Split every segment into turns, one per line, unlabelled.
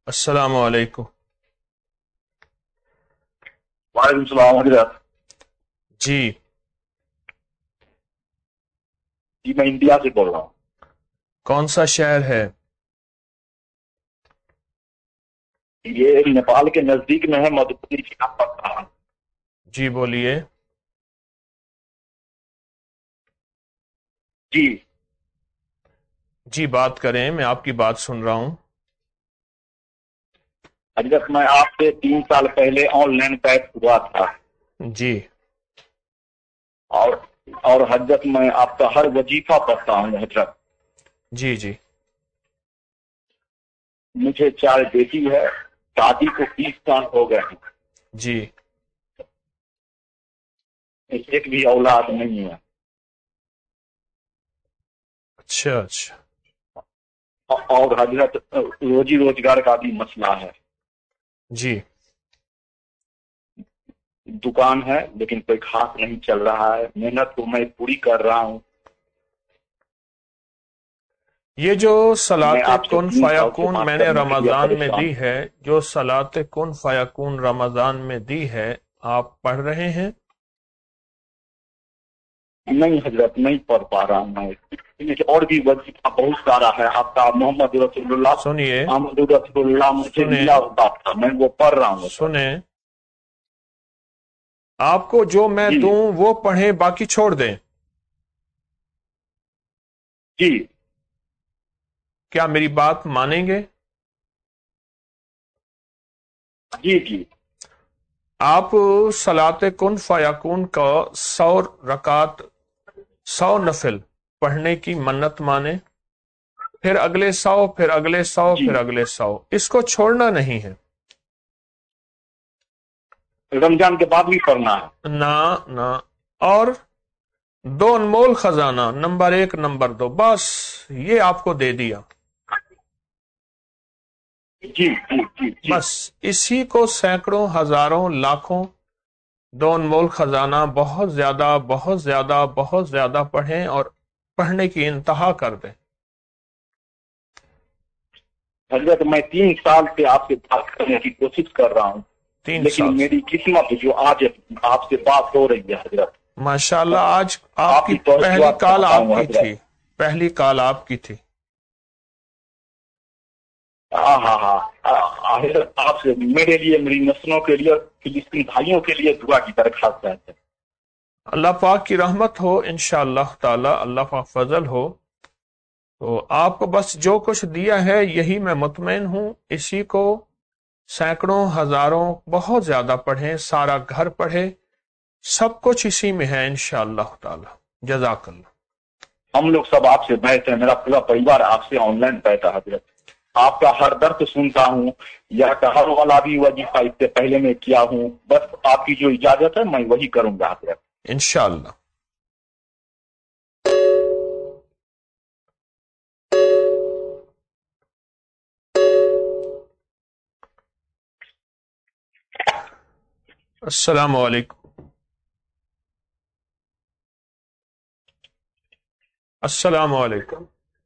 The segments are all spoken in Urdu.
السلام علیکم۔
وعلیکم السلام حضرت۔
جی
جی میں انڈیا سے بول رہا ہوں۔
کون سا شہر ہے؟
یہ نیپال کے نزدیک میں ہے، مدھوبنی ضلع پڑتا ہے۔
جی بولیے۔
جی
جی بات کریں، میں آپ کی بات سن رہا ہوں۔
حضرت میں آپ سے 3 سال پہلے آن لائن پیک ہوا تھا،
جی
اور حضرت میں آپ کا ہر وظیفہ پڑھتا ہوں حضرت۔
جی جی
مجھے 4 بیٹی ہے، شادی کو 20 سال ہو گئے ہیں،
جی
ایک بھی اولاد نہیں ہے،
اچھا اچھا
اور حضرت روزی روزگار کا بھی مسئلہ ہے۔
جی
دکان ہے لیکن کوئی خاص نہیں چل رہا ہے، محنت تو میں پوری کر رہا ہوں۔
یہ جو
میں
صلاۃ
آپ سے
کن
3 سال سے
فیکون
بات
میں نے
کرنے کے لیے
رمضان میں
پریشان
دی ہے، جو صلاۃ کن فیکون رمضان میں دی ہے، آپ پڑھ رہے ہیں؟
نہیں حضرت، نہیں پڑھ پا رہا ہوں میں، اور بھی وظیفہ بہت سارا ہے۔ آپ کا محمد رسول اللہ
سنیے
محمد رسول اللہ مجھے
سنیں
ملا ہوا تھا، میں وہ پڑھ رہا ہوں حضرت۔
سنیں، آپ کو جو میں
جی
دوں وہ پڑھیں، باقی چھوڑ دیں۔
جی
کیا میری بات مانیں گے؟
جی جی
آپ صلاۃ کن فیکون کا 100 رکعت 100 نفل پڑھنے کی منت مانے، پھر اگلے 100، پھر اگلے 100،
جی
پھر اگلے 100، اس کو چھوڑنا نہیں ہے۔
رمضان کے بعد بھی پڑھنا ہے؟
نہ نہ، اور 2 انمول خزانہ، نمبر 1 نمبر 2، بس یہ آپ کو دے دیا،
جی جی جی جی
بس اسی کو سینکڑوں ہزاروں لاکھوں 2 انمول خزانہ بہت زیادہ بہت زیادہ بہت زیادہ پڑھیں، اور پڑھنے کی انتہا کر دیں۔
حضرت میں 3 سال سے آپ سے بات کرنے کی کوشش کر رہا ہوں،
3 سال
لیکن
سے
میری قسمت جو آج آپ سے بات ہو رہی ہے حضرت،
ماشاءاللہ، آج آپ کی
کی
پہلی
توجہ
کال
چاہتا
آپ
ہوں
کی
حضرت۔
تھی، پہلی کال آپ کی تھی۔
ہاں ہاں ہاں حضرت، آپ سے میرے لیے، میری نسلوں کے لیے، فلسطین بھائیوں کے لیے دعا کی درخواست ہے۔
اللہ پاک کی رحمت ہو انشاءاللہ تعالی، اللہ پاک فضل ہو، تو آپ کو بس جو کچھ دیا ہے یہی میں مطمئن ہوں، اسی کو سینکڑوں ہزاروں بہت زیادہ پڑھیں، سارا گھر پڑھے، سب کچھ اسی میں ہے انشاءاللہ تعالی۔ جزاک اللہ۔
ہم لوگ سب آپ سے بیٹھے ہیں، میرا پورا پریوار آپ سے آن لائن بیٹھا ہے حضرت۔ آپ کا ہر درد سنتا ہوں، یا ہر والا بھی وظیفہ اس سے پہلے میں کیا ہوں، بس آپ کی جو اجازت ہے میں وہی کروں گا حضرت۔
انشاءاللہ۔ السلام علیکم۔ السلام علیکم۔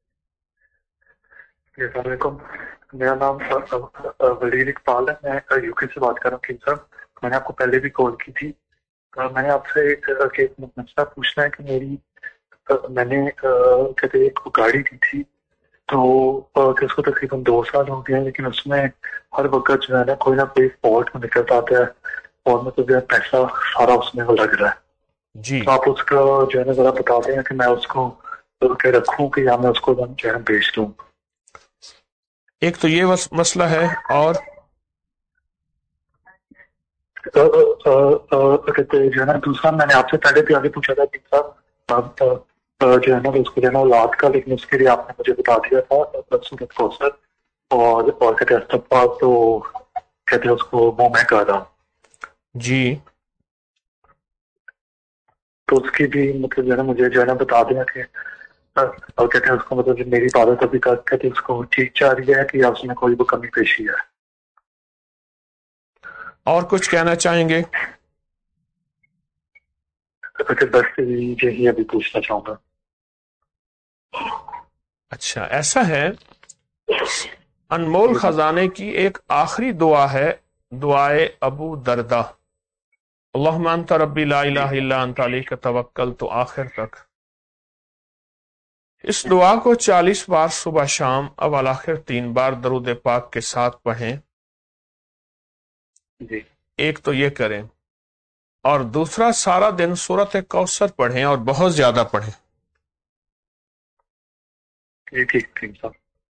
السلام علیکم، میرا نام ولید اقبال ہے، میں یو کے سے بات کر رہا ہوں۔ کنگ صاحب، میں نے آپ کو پہلے بھی کال کی تھی، میں نے آپ سے ایک مسئلہ پوچھنا ہے کہ میں نے کہتے ایک گاڑی دی تھی، تو اس کو تقریباً 2 سال ہو گئے ہیں، لیکن اس میں ہر وقت جو ہے نا کوئی نہ کوئی فالٹ میں نکلتا آتا ہے، اور مطلب جو ہے پیسہ سارا اس میں وہ لگ رہا ہے۔
جی
تو آپ اس کا جو ہے نا ذرا بتا دیں کہ میں اس کو رکھوں کہ یا میں اس کو جو ہے بیچ دوں۔
ایک تو یہ مسئلہ ہے، اور
کہتے جو ہے نا دوسرا میں نے آپ سے پہلے بھی آگے پوچھا تھا کہ صاحب جو ہے نا اس کو جو ہے نا اولاد کا، لیکن اس کے لیے آپ نے مجھے بتا دیا تھا سورت کوثر، اور کہتے ہیں استغفار، تو کہتے ہیں اس کو منہ میں کر رہا،
جی
تو اس کی بھی مطلب جو ہے نا مجھے جو ہے نا بتا دیا کہ اور کہتے ہیں اس کو مطلب جو میری عبادت ابھی تک کہتے ہیں اس کو ٹھیک چل رہی ہے کہ یا اس میں کوئی وہ کمی پیشی ہے۔
اور کچھ کہنا چاہیں گے؟
بس یہی ابھی پوچھنا چاہوں گا۔
اچھا، ایسا ہے، انمول خزانے کی ایک آخری دعا ہے، دعائے ابو دردا، اللہم انت ربی لا الہ الا انت علیک توکلت، آخر تک۔ اس دعا کو 40 بار صبح شام اول آخر 3 بار درود پاک کے ساتھ پڑھیں۔
جی
ایک تو یہ کریں، اور دوسرا سارا دن سورۃ کوثر پڑھیں اور بہت زیادہ پڑھیں۔
جی ٹھیک صاحب۔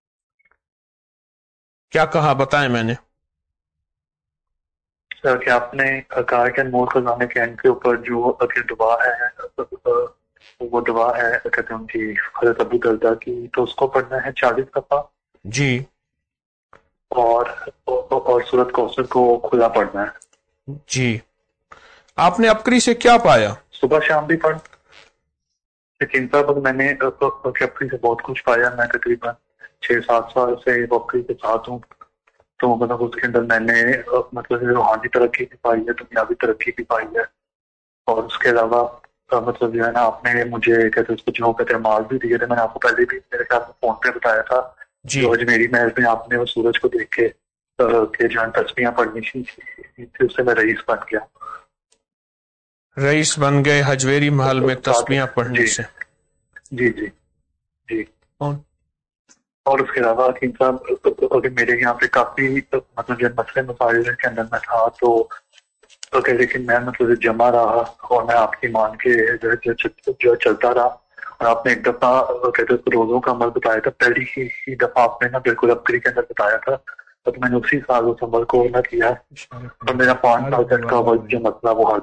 کیا کہا بتائیں میں نے؟
سر کہ آپ نے کہا کہ انمول خزانے کے اینڈ کے اوپر جو دعا ہے وہ دعا ہے کہتے ہیں ان کی حضرت ابو دردا کی، تو اس کو پڑھنا ہے 40 دفعہ،
جی،
اور سورۃ کوثر کو کھلا پڑھنا ہے۔
جی۔ آپ نے اپکری سے کیا پایا؟
صبح شام بھی پڑھ، لیکن صاحب میں نے اپکری سے بہت کچھ پایا۔ میں تقریباً 6-7 سال سے اپکری کے ساتھ ہوں، تو مطلب اس کے اندر میں نے مطلب روحانی ترقی بھی پائی ہے، دنیاوی ترقی بھی پائی ہے، اور اس کے علاوہ مطلب جو ہے نا آپ نے مجھے کہتے اس کو جو کہتے ہیں مال بھی دیے تھے۔ میں نے آپ کو پہلے بھی میرے خیال میں فون پہ بتایا تھا،
جی،
جو اجمیری محل میں آپ نے وہ سورج کو دیکھ کے کہ جو ہے تسبیحاں پڑھنی تھی، اس سے میں رئیس بن گیا،
رئیس بن گئے حجویری محل میں تسبیحاں پڑھنے سے۔
جی جی جی۔ اور اس کے علاوہ حکیم صاحب میرے یہاں پہ کافی مطلب جو مسئلے مسائل کے اندر میں تھا، تو لیکن میں مطلب جمع رہا، اور میں آپ کی مان کے جو چلتا رہا، اور آپ نے ایک دفعہ کہتے روزوں کا عمل بتایا تھا، پہلی ہی دفعہ آپ نے نا بالکل اپکری کے اندر بتایا تھا، تو میں نے اسی سال اس عمل کو نہ کیا، اور میرا 5 سال تک کا جو مسئلہ وہ حل۔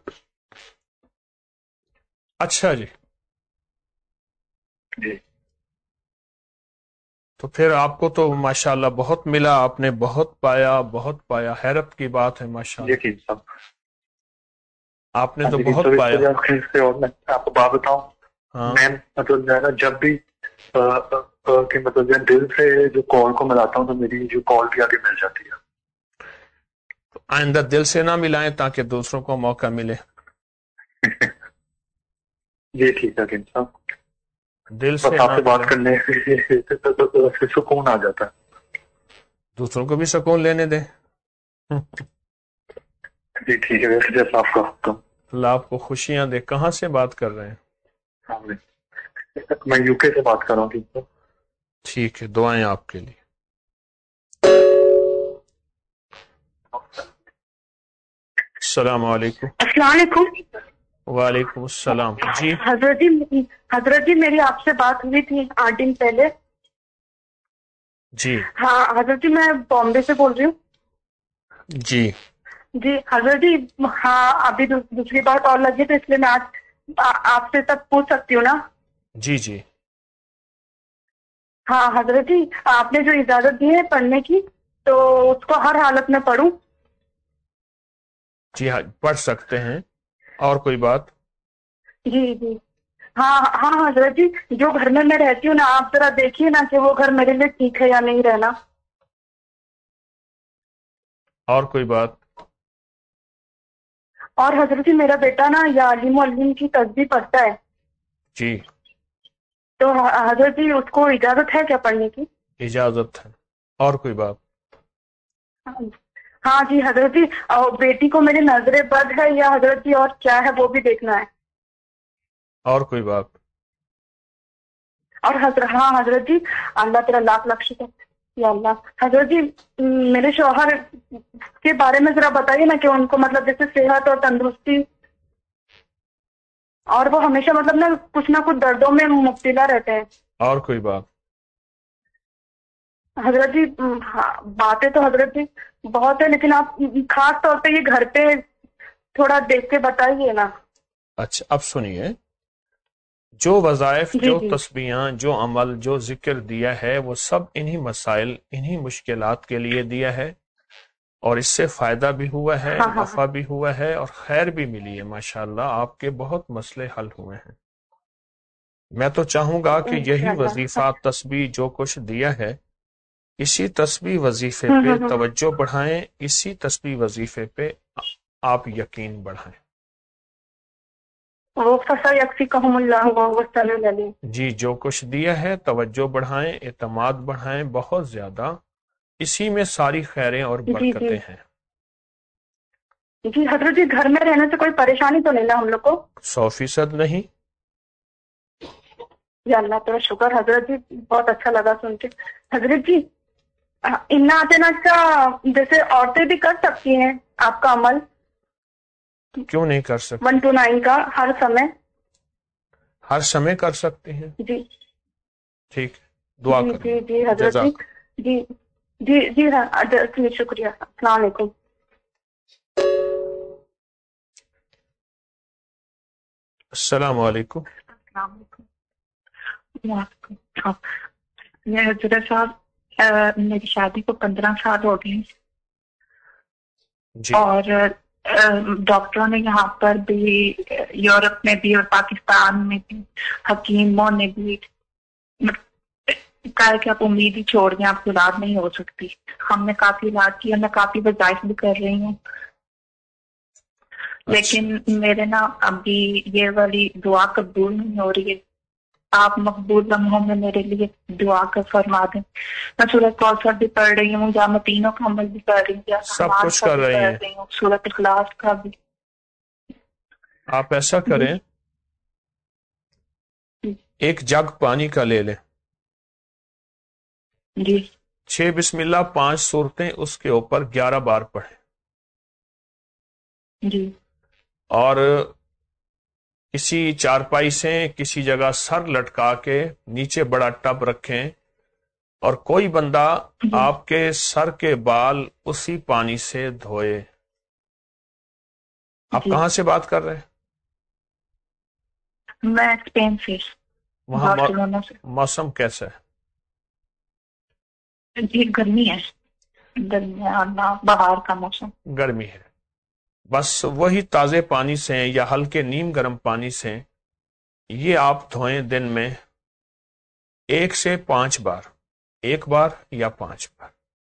اچھا جی،
جی
تو پھر آپ کو تو ماشاءاللہ بہت ملا، آپ نے بہت پایا، بہت پایا، حیرت کی بات ہے ماشاءاللہ،
یقین صاحب
آپ نے تو بہت پایا۔
اور میں آپ کو بات بتاؤں،
ہاں،
میں مطلب جو ہے نا جب بھی کہ مطلب جو دل سے جو کال کو ملاتا ہوں، تو میری جو کال بھی آگے مل جاتی ہے۔
آئندہ دل سے نہ ملائیں تاکہ دوسروں کو موقع ملے۔
جی ٹھیک ہے حکیم صاحب،
دل
بس
سے
آپ
نہ
سے بات
ملائیں،
کرنے سے سکون آ جاتا ہے۔
دوسروں کو بھی سکون لینے دیں۔
جی ٹھیک ہے، جیسا آپ کا حکم۔
اللہ آپ کو خوشیاں دے۔ کہاں سے بات کر رہے ہیں؟
ہاں جی، میں یو کے سے بات کر رہا ہوں ٹھیک ہے۔
ٹھیک ہے، دعائیں آپ کے لیے۔ السلام علیکم۔
السلام علیکم۔
وعلیکم السلام۔ جی،
حضرت جی میری آپ سے بات ہوئی تھی 8 دن پہلے۔
جی،
ہاں حضرت جی، میں بامبے سے بول رہی ہوں۔
جی،
جی حضرت جی، ہاں ابھی دوسری بار کال لگی تو اس لیے میں آج آپ سے تب پوچھ سکتی ہوں نا؟
جی، جی،
ہاں حضرت جی، آپ نے جو اجازت دی ہے پڑھنے کی، تو اس کو ہر حالت میں پڑھوں؟
جی ہاں، پڑھ سکتے ہیں۔ اور کوئی بات؟
جی جی، ہاں ہاں حضرت جی، جو گھر میں رہتی ہوں نا، آپ ذرا دیکھیے نا کہ وہ گھر میرے لیے ٹھیک ہے یا نہیں رہنا۔
اور کوئی بات؟
اور حضرت جی میرا بیٹا نا یا علیم علیم کی تسبیح پڑھتا ہے،
جی،
تو حضرت جی اس کو اجازت ہے کیا پڑھنے کی؟
اجازت ہے۔ اور کوئی بات؟
ہاں جی حضرت جی، اور بیٹی کو میری نظر بد ہے یا حضرت جی اور کیا ہے وہ بھی دیکھنا ہے۔
اور کوئی بات؟
اور ہاں حضرت جی، اللہ تیرا لاکھ لاکھ شکر یا اللہ۔ حضرت جی میرے شوہر کے بارے میں ذرا بتائیے نا، کہ ان کو مطلب جیسے صحت اور تندرستی، اور وہ ہمیشہ مطلب نا کچھ دردوں میں مبتلا رہتے ہیں۔
اور کوئی بات؟
حضرت جی باتیں تو حضرت جی بہت ہے، لیکن آپ خاص طور پہ یہ گھر پہ تھوڑا دیکھ کے بتائیے نا۔
اچھا، اب سنیے، جو وظائف، جو تسبیحاں، جو عمل، جو ذکر دیا ہے، وہ سب انہی مسائل، انہی مشکلات کے لیے دیا ہے، اور اس سے فائدہ بھی ہوا ہے، نفع بھی ہوا ہے، اور خیر بھی ملی ہے۔ ماشاءاللہ آپ کے بہت مسئلے حل ہوئے ہیں۔ میں تو چاہوں گا کہ یہی وظیفہ، تسبیح، جو کچھ دیا ہے، اسی تسبیح وظیفے پہ توجہ بڑھائیں، اسی تسبیح وظیفے پہ آپ یقین بڑھائیں۔
وَفَسَيَكْفِيكَهُمُ اللَّهُ وَهُوَ السَّمِيعُ الْعَلِيمُ۔
جی، جو کچھ دیا ہے توجہ بڑھائیں، اعتماد بڑھائیں بہت زیادہ، اسی میں ساری خیریں اور برکتیں ہیں۔
جی حضرت جی، گھر میں رہنے سے کوئی پریشانی تو نہیں نا ہم لوگ کو؟
100% نہیں۔
یا اللہ تعالیٰ شکر حضرت جی، بہت اچھا لگا سن کے۔ حضرت جی انا اتنا کا جیسے عورتیں بھی کر سکتی ہیں آپ کا عمل؟
کیوں نہیں کر سکتے؟
1 to 9 کا ہر سمے؟
ہر سمے کر سکتے ہیں۔
جی
ٹھیک، دعا
جی
کریں۔
جی جی حضرت جی، جی جی جی حضرت جی، شکریہ، السلام علیکم۔
السلام علیکم۔
السلام علیکم۔ میں حضرت صاحب، میری شادی کو 15 سال ہو گئے
جی،
اور ڈاکٹروں نے یہاں پر بھی، یورپ میں بھی اور پاکستان میں بھی، حکیموں نے بھی کہا کہ آپ امید ہی چھوڑ دیں، آپ کی اولاد نہیں ہو سکتی۔ ہم نے کافی علاج کیا، میں کافی وظائف بھی کر رہی ہوں، لیکن میرے نا ابھی یہ والی دعا قبول نہیں ہو رہی ہے۔ آپ مقبول لمحوں میں میرے لیے دعا کر فرما دیں۔ میں سورۃ کوثر بھی پڑھ رہی ہوں، جامع تینوں کا عمل بھی کر رہی ہوں،
سب کچھ کر رہی ہیں۔
سورۃ اخلاص کا بھی۔
آپ ایسا کریں، ایک جگ پانی کا لے لیں،
جی
6 بسم اللہ 5 سورتیں اس کے اوپر 11 بار پڑھیں،
جی
اور کسی چارپائی سے کسی جگہ سر لٹکا کے نیچے بڑا ٹب رکھیں، اور کوئی بندہ آپ کے سر کے بال اسی پانی سے دھوئے۔ آپ کہاں سے بات کر رہے ہیں؟
میں اسپین سے،
وہاں
بارسلونا سے۔
موسم کیسا ہے؟
جی گرمی ہے، درمیانہ بہار کا موسم۔
گرمی ہے۔ بس وہی تازے پانی سے یا ہلکے نیم گرم پانی سے یہ آپ دھوئیں، دن میں 1 سے 5 بار، 1 بار یا 5 بار۔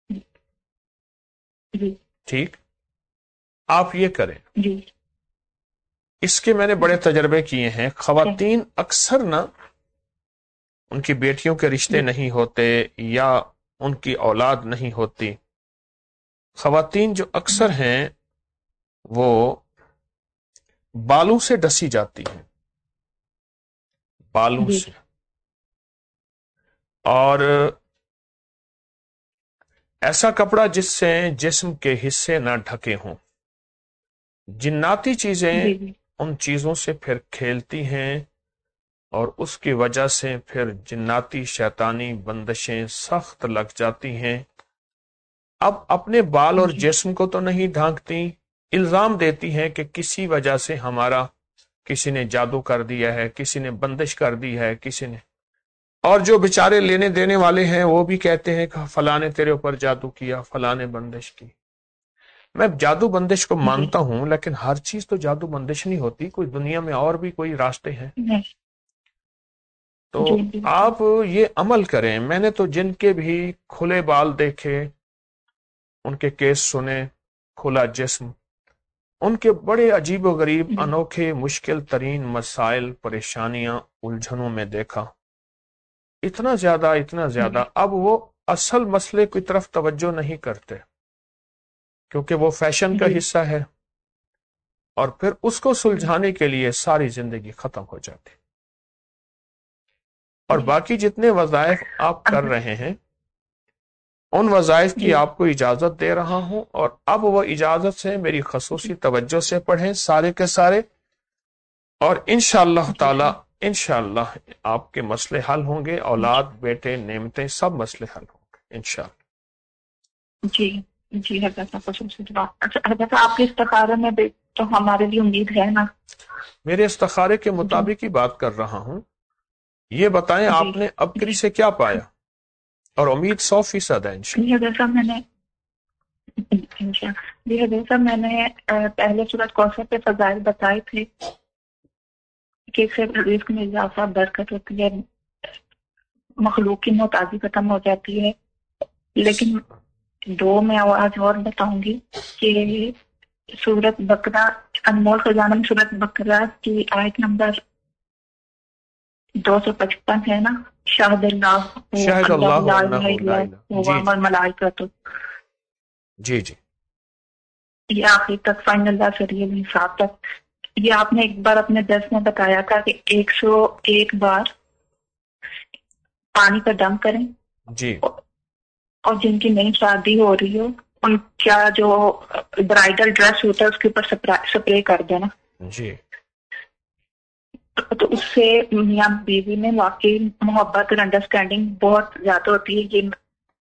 جی
ٹھیک، آپ یہ کریں۔
جی
اس کے میں نے بڑے تجربے کیے ہیں۔ خواتین اکثر نا ان کی بیٹیوں کے رشتے نہیں ہوتے یا ان کی اولاد نہیں ہوتی، خواتین جو اکثر ہیں وہ بالوں سے ڈسی جاتی ہیں، بالوں سے، اور ایسا کپڑا جس سے جسم کے حصے نہ ڈھکے ہوں۔ جناتی چیزیں ان چیزوں سے پھر کھیلتی ہیں، اور اس کی وجہ سے پھر جناتی شیطانی بندشیں سخت لگ جاتی ہیں۔ اب اپنے بال اور جسم کو تو نہیں ڈھانکتی، الزام دیتی ہیں کہ کسی وجہ سے ہمارا کسی نے جادو کر دیا ہے، کسی نے بندش کر دی ہے، کسی نے، اور جو بیچارے لینے دینے والے ہیں وہ بھی کہتے ہیں کہ فلاں نے تیرے اوپر جادو کیا، فلاں نے بندش کی۔ میں جادو بندش کو مانتا ہوں، لیکن ہر چیز تو جادو بندش نہیں ہوتی، کوئی دنیا میں اور بھی کوئی راستے ہیں۔ تو آپ یہ عمل کریں۔ میں نے تو جن کے بھی کھلے بال دیکھے، ان کے کیس سنے، کھلا جسم، ان کے بڑے عجیب و غریب انوکھے مشکل ترین مسائل، پریشانیاں، الجھنوں میں دیکھا۔ اتنا زیادہ اب وہ اصل مسئلے کی طرف توجہ نہیں کرتے، کیونکہ وہ فیشن کا حصہ ہے، اور پھر اس کو سلجھانے کے لیے ساری زندگی ختم ہو جاتی۔ اور باقی جتنے وظائف آپ کر رہے ہیں، ان وظائف کی آپ کو اجازت دے رہا ہوں، اور اب وہ اجازت سے میری خصوصی توجہ سے پڑھیں سارے کے سارے، اور انشاءاللہ تعالی انشاءاللہ آپ کے مسئلے حل ہوں گے، اولاد، بیٹے، نعمتیں، سب مسئلے حل ہوں گے انشاءاللہ۔
جی جی حضرت حضرت آپ کے استخارے میں بھی تو ہمارے لیے امید ہے نا؟
میرے استخارے کے مطابق ہی بات کر رہا ہوں۔ یہ بتائیں آپ نے ابکری سے کیا پایا؟ اور امید 100% ہے انشاءاللہ۔
جی حضرت صاحب، میں نے پہلے سورۃ کوثر پہ فضائل بتائے تھے کہ اس سے رزق میں اضافہ، برکت ہوتی ہے، مخلوق کی محتاجی ختم ہو جاتی ہے، لیکن 2 میں آج اور بتاؤں گی کہ سورۃ بقرہ، انمول خزانہ میں سورۃ بقرہ کی آیت نمبر 255 ہے نا، شاہد اللہ
شاہد اللہ
لا
انہ
الہ
لا
الا
الہ،
هو
جی
والملائکۃ،
جی جی
یہ آخر تک فائنل اللہ سریع الحساب تک. یہ آپ نے ایک بار اپنے درس میں بتایا تھا کہ 101 بار پانی کا دم کریں،
جی
اور جن کی نئی شادی ہو رہی ہو ان کا جو برائڈل ڈریس ہوتا ہے اس کے اوپر سپرے کر دینا.
جی
تو اس سے میاں بیوی میں واقعی محبت اور انڈرسٹینڈنگ بہت زیادہ ہوتی ہے. یہ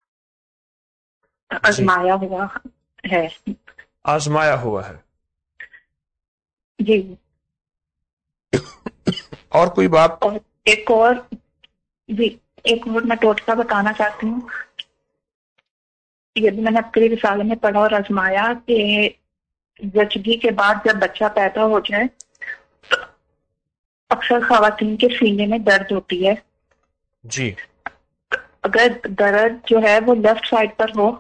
آزمایا ہوا ہے.
آزمایا ہوا ہے.
جی.
اور کوئی بات؟
اور ایک اور میں ٹوٹکا بتانا چاہتی ہوں. یہ بھی میں نے اپنے رسالے میں پڑھا اور آزمایا کہ زچگی کے بعد جب بچہ پیدا ہو جائے تو اکثر خواتین کے سینے میں درد ہوتی ہے.
جی.
اگر درد جو ہے وہ لیفٹ سائڈ پر ہو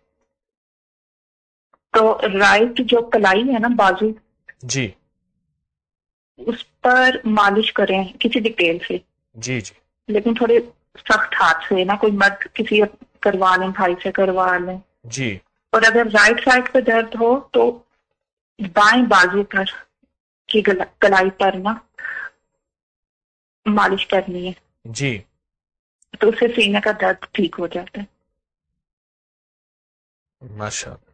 تو رائٹ جو کلائی ہے نا بازو،
جی
اس پر مالش کریں کسی بھی تیل سے.
جی جی.
لیکن تھوڑے سخت ہاتھ سے نہ، کوئی مرد کسی کروا لیں، بھائی سے کروا لیں.
جی.
اور اگر رائٹ سائڈ پہ درد ہو تو بائیں بازو پر کی کلائی پر نا مالش کرنی ہے.
جی.
تو اس سے سینے کا درد ٹھیک ہو جاتا ہے.
ماشاء اللہ.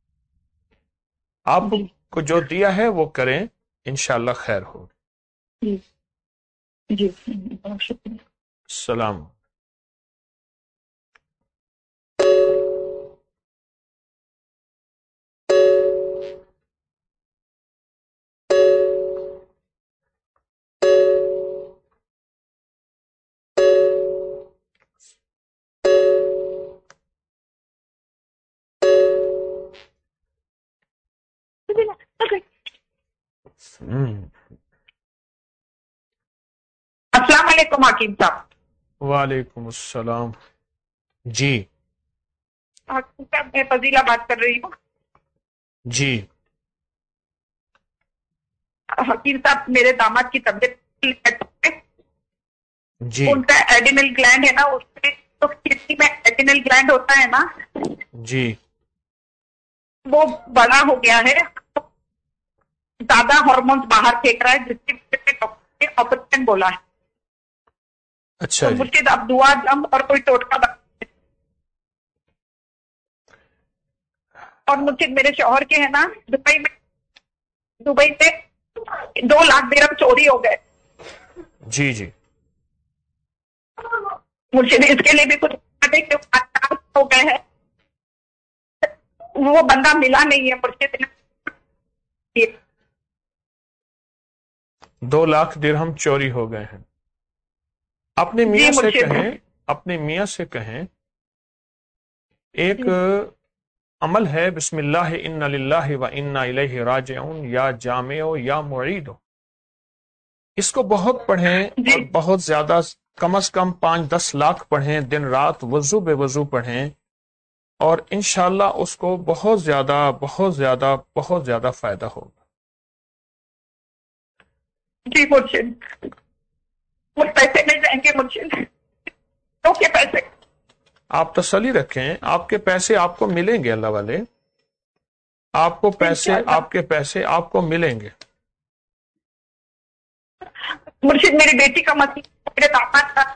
آپ کو جو دیا ہے وہ کریں، انشاءاللہ خیر ہو.
جی جی بہت شکریہ.
السلام.
السلام علیکم حکیم صاحب.
وعلیکم السلام. جی.
حکیم صاحب میں فضیلہ بات کر رہی ہوں.
جی.
حکیم صاحب میرے داماد کی طبیعت،
جی.
ان کا ایڈینل گلینڈ ہے نا، اس میں تو کسی میں ایڈینل گلینڈ ہوتا ہے نا،
جی.
وہ بڑا ہو گیا ہے، زیادہ ہارمونز باہر پھینک رہا ہے، جس کی وجہ سے ڈاکٹر نے آپریشن بولا ہے.
اچھا
تو
جی.
مجھے اب دعا دم اور کوئی ٹوٹکا اور مجھے میرے شوہر کے ہیں نا دبئی میں 2 لاکھ درہم چوری ہو گئے.
جی. جی.
مجھے اس کے لیے بھی کچھ ہو گئے ہیں، وہ بندہ ملا نہیں ہے مجھے.
2 لاکھ درہم چوری ہو گئے ہیں. اپنے میاں سے کہیں، اپنے میاں سے کہیں ایک عمل ہے، بسم اللہ انا للہ و انا الیہ راجعون، یا جامع یا معید. اس کو بہت پڑھیں اور بہت زیادہ، کم از کم 5-10 لاکھ پڑھیں، دن رات وضو بے وضو پڑھیں، اور انشاءاللہ اس کو بہت زیادہ بہت زیادہ بہت زیادہ فائدہ ہوگا.
جی مرشد، وہ پیسے نہیں جائیں گے مرشد، کے پیسے
آپ تسلی رکھیں، آپ کے پیسے آپ کو ملیں گے، اللہ والے آپ کو پیسے، آپ کے پیسے آپ کو ملیں گے.
مرشد میری بیٹی کا مسئلہ، میرے داماد کا،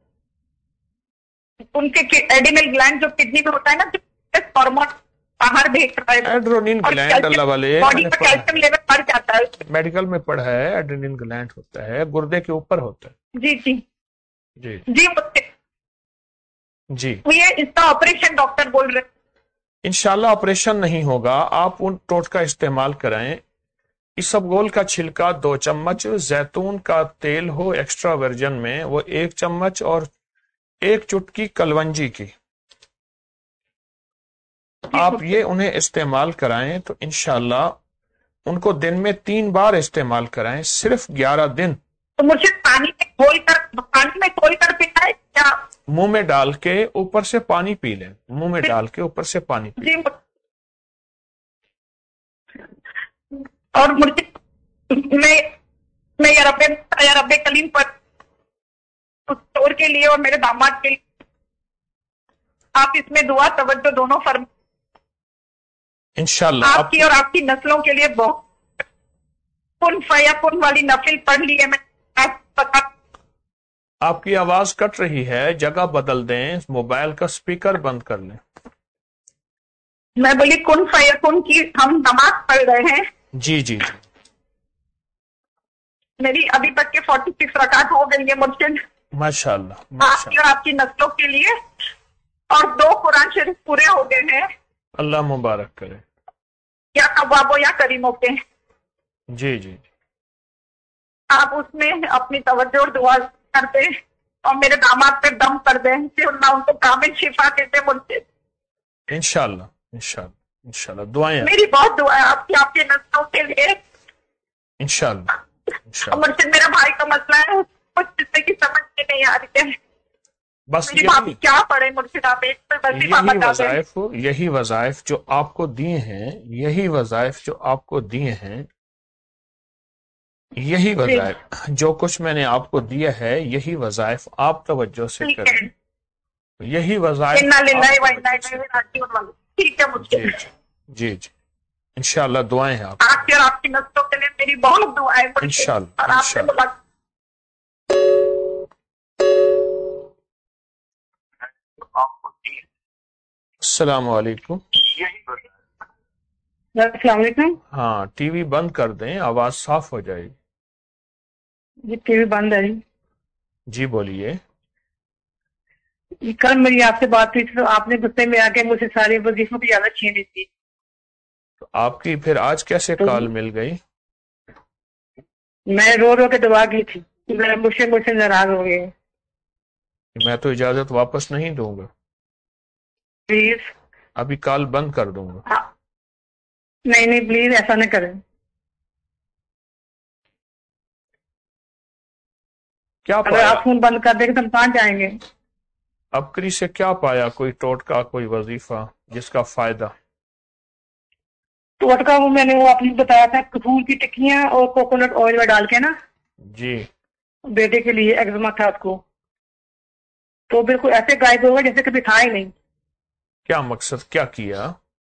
ان کے ایڈینل گلینڈ جو کڈنی میں ہوتا ہے نا، ہارمون باہر بھیج رہا ہے،
ایڈرونین گلینڈ، اللہ والے
باڈی کا کیلشیم لیول بڑھ جاتا ہے.
میڈیکل میں پڑھا ہے، ایڈرونین گلینڈ ہوتا ہے، گردے کے اوپر ہوتا ہے.
جی جی
جی
جی.
جی.
یہ اس کا آپریشن ڈاکٹر بول رہے ہیں.
انشاءاللہ آپریشن نہیں ہوگا، آپ ان ٹوٹکا استعمال کرائیں. اسبگول کا چھلکا 2 چمچ، زیتون کا تیل ہو ایکسٹرا ورجن میں وہ 1 چمچ، اور 1 چٹکی کلونجی کی، آپ یہ انہیں استعمال کرائیں تو انشاءاللہ ان کو دن میں 3 بار استعمال کرائیں، صرف 11 دن.
تو مجھے پانی میں کھول کر پینا ہے کیا؟
منہ میں ڈال کے اوپر سے پانی پی لیں، منہ میں ڈال کے اوپر سے پانی پی لیں.
اور مجھے میں یا رب کلیم پر اس طور کے لیے اور میرے داماد کے لیے آپ اس میں دعا توجہ دونوں فرما.
انشاءاللہ
آپ کی اور آپ کی نسلوں کے لیے بہت کن فیکن والی نفل پڑھ لی ہے. میں
آپ کی آواز کٹ رہی ہے، جگہ بدل دیں، موبائل کا سپیکر بند کر لیں.
میں بولی کن فیکن کی ہم نماز پڑھ رہے ہیں.
جی جی جی
میری ابھی تک کے 46 رکعت ہو گئی ہے مرشد.
ماشاءاللہ
آپ کی
ماشاءاللہ.
اور آپ کی نسلوں کے لیے، اور 2 قرآن شریف پورے ہو گئے ہیں،
اللہ مبارک کرے.
یا قوابوں یا کریموں کے.
جی جی جی
آپ اس میں اپنی توجہ اور دعا کرتے اور میرے داماد پہ دم کر دیں کہ اللہ ان کو کامل شفا دیتے. مرشد
انشاءاللہ انشاءاللہ انشاءاللہ دعائیں.
میری بہت دعا ہے آپ کے نسلوں کے لیے.
انشاءاللہ انشاءاللہ.
مرشد میرا بھائی کا مسئلہ ہے، کچھ کی سمجھ میں نہیں آ رہی ہے.
بس
میری بھابھی کیا پڑھے مرشد؟ آپ ایک پر وظیفہ
یہی
بتا دیں.
وظائف یہی وظائف جو آپ کو دیے ہیں، یہی وظائف جو آپ کو دیے ہیں، یہی وظائف جو کچھ میں نے آپ کو دیا ہے، یہی وظائف آپ توجہ سے
ٹھیک
کریں.
ہے.
یہی وظائف
انا للہ
آپ
و انا
توجہ سے
الیہ راجعون. ٹھیک ہے
جی
مرشد.
جی جی جی انشاءاللہ دعائیں ہیں آپ
آپ کی اور آپ کی نسلوں کے لیے میری بہت دعا ہے مرشد.
انشاءاللہ
اور آپ سے
انشاءاللہ.
ملاقات.
السلام علیکم.
السلام علیکم.
ہاں ٹی وی بند کر دیں، آواز صاف ہو جائے گی.
جی ٹی وی بند ہے جی.
جی بولیے.
کل میری آپ سے بات ہوئی تھی تو آپ نے غصے میں آ کے مجھے ساری وظیفوں کی اجازت چھین لی تھی.
تو آپ کی پھر آج کیسے کال مل گئی؟
میں رو رو کے دعا کی تھی، مجھ سے ناراض ہو گئے.
میں تو اجازت واپس نہیں دوں گا،
پلیز.
ابھی کال بند کر دوں گا.
نہیں پلیز ایسا نہ کریں.
کیا
اگر
پایا
آپ فون بند کر دیں گے تو ہم کہاں جائیں گے؟
ابکری سے؟ کیا پایا؟ کوئی ٹوٹکا، کوئی وظیفہ جس کا فائدہ؟
ٹوٹکا وہ میں نے وہ آپ نے بتایا تھا، کپور کی ٹکیاں اور کوکونٹ آئل میں ڈال کے نا،
جی
بیٹے کے لیے ایگزما تھا اس کو، تو بالکل ایسے غائب ہوگا جیسے کبھی تھا ہی نہیں.
کیا مقصد؟ کیا کیا؟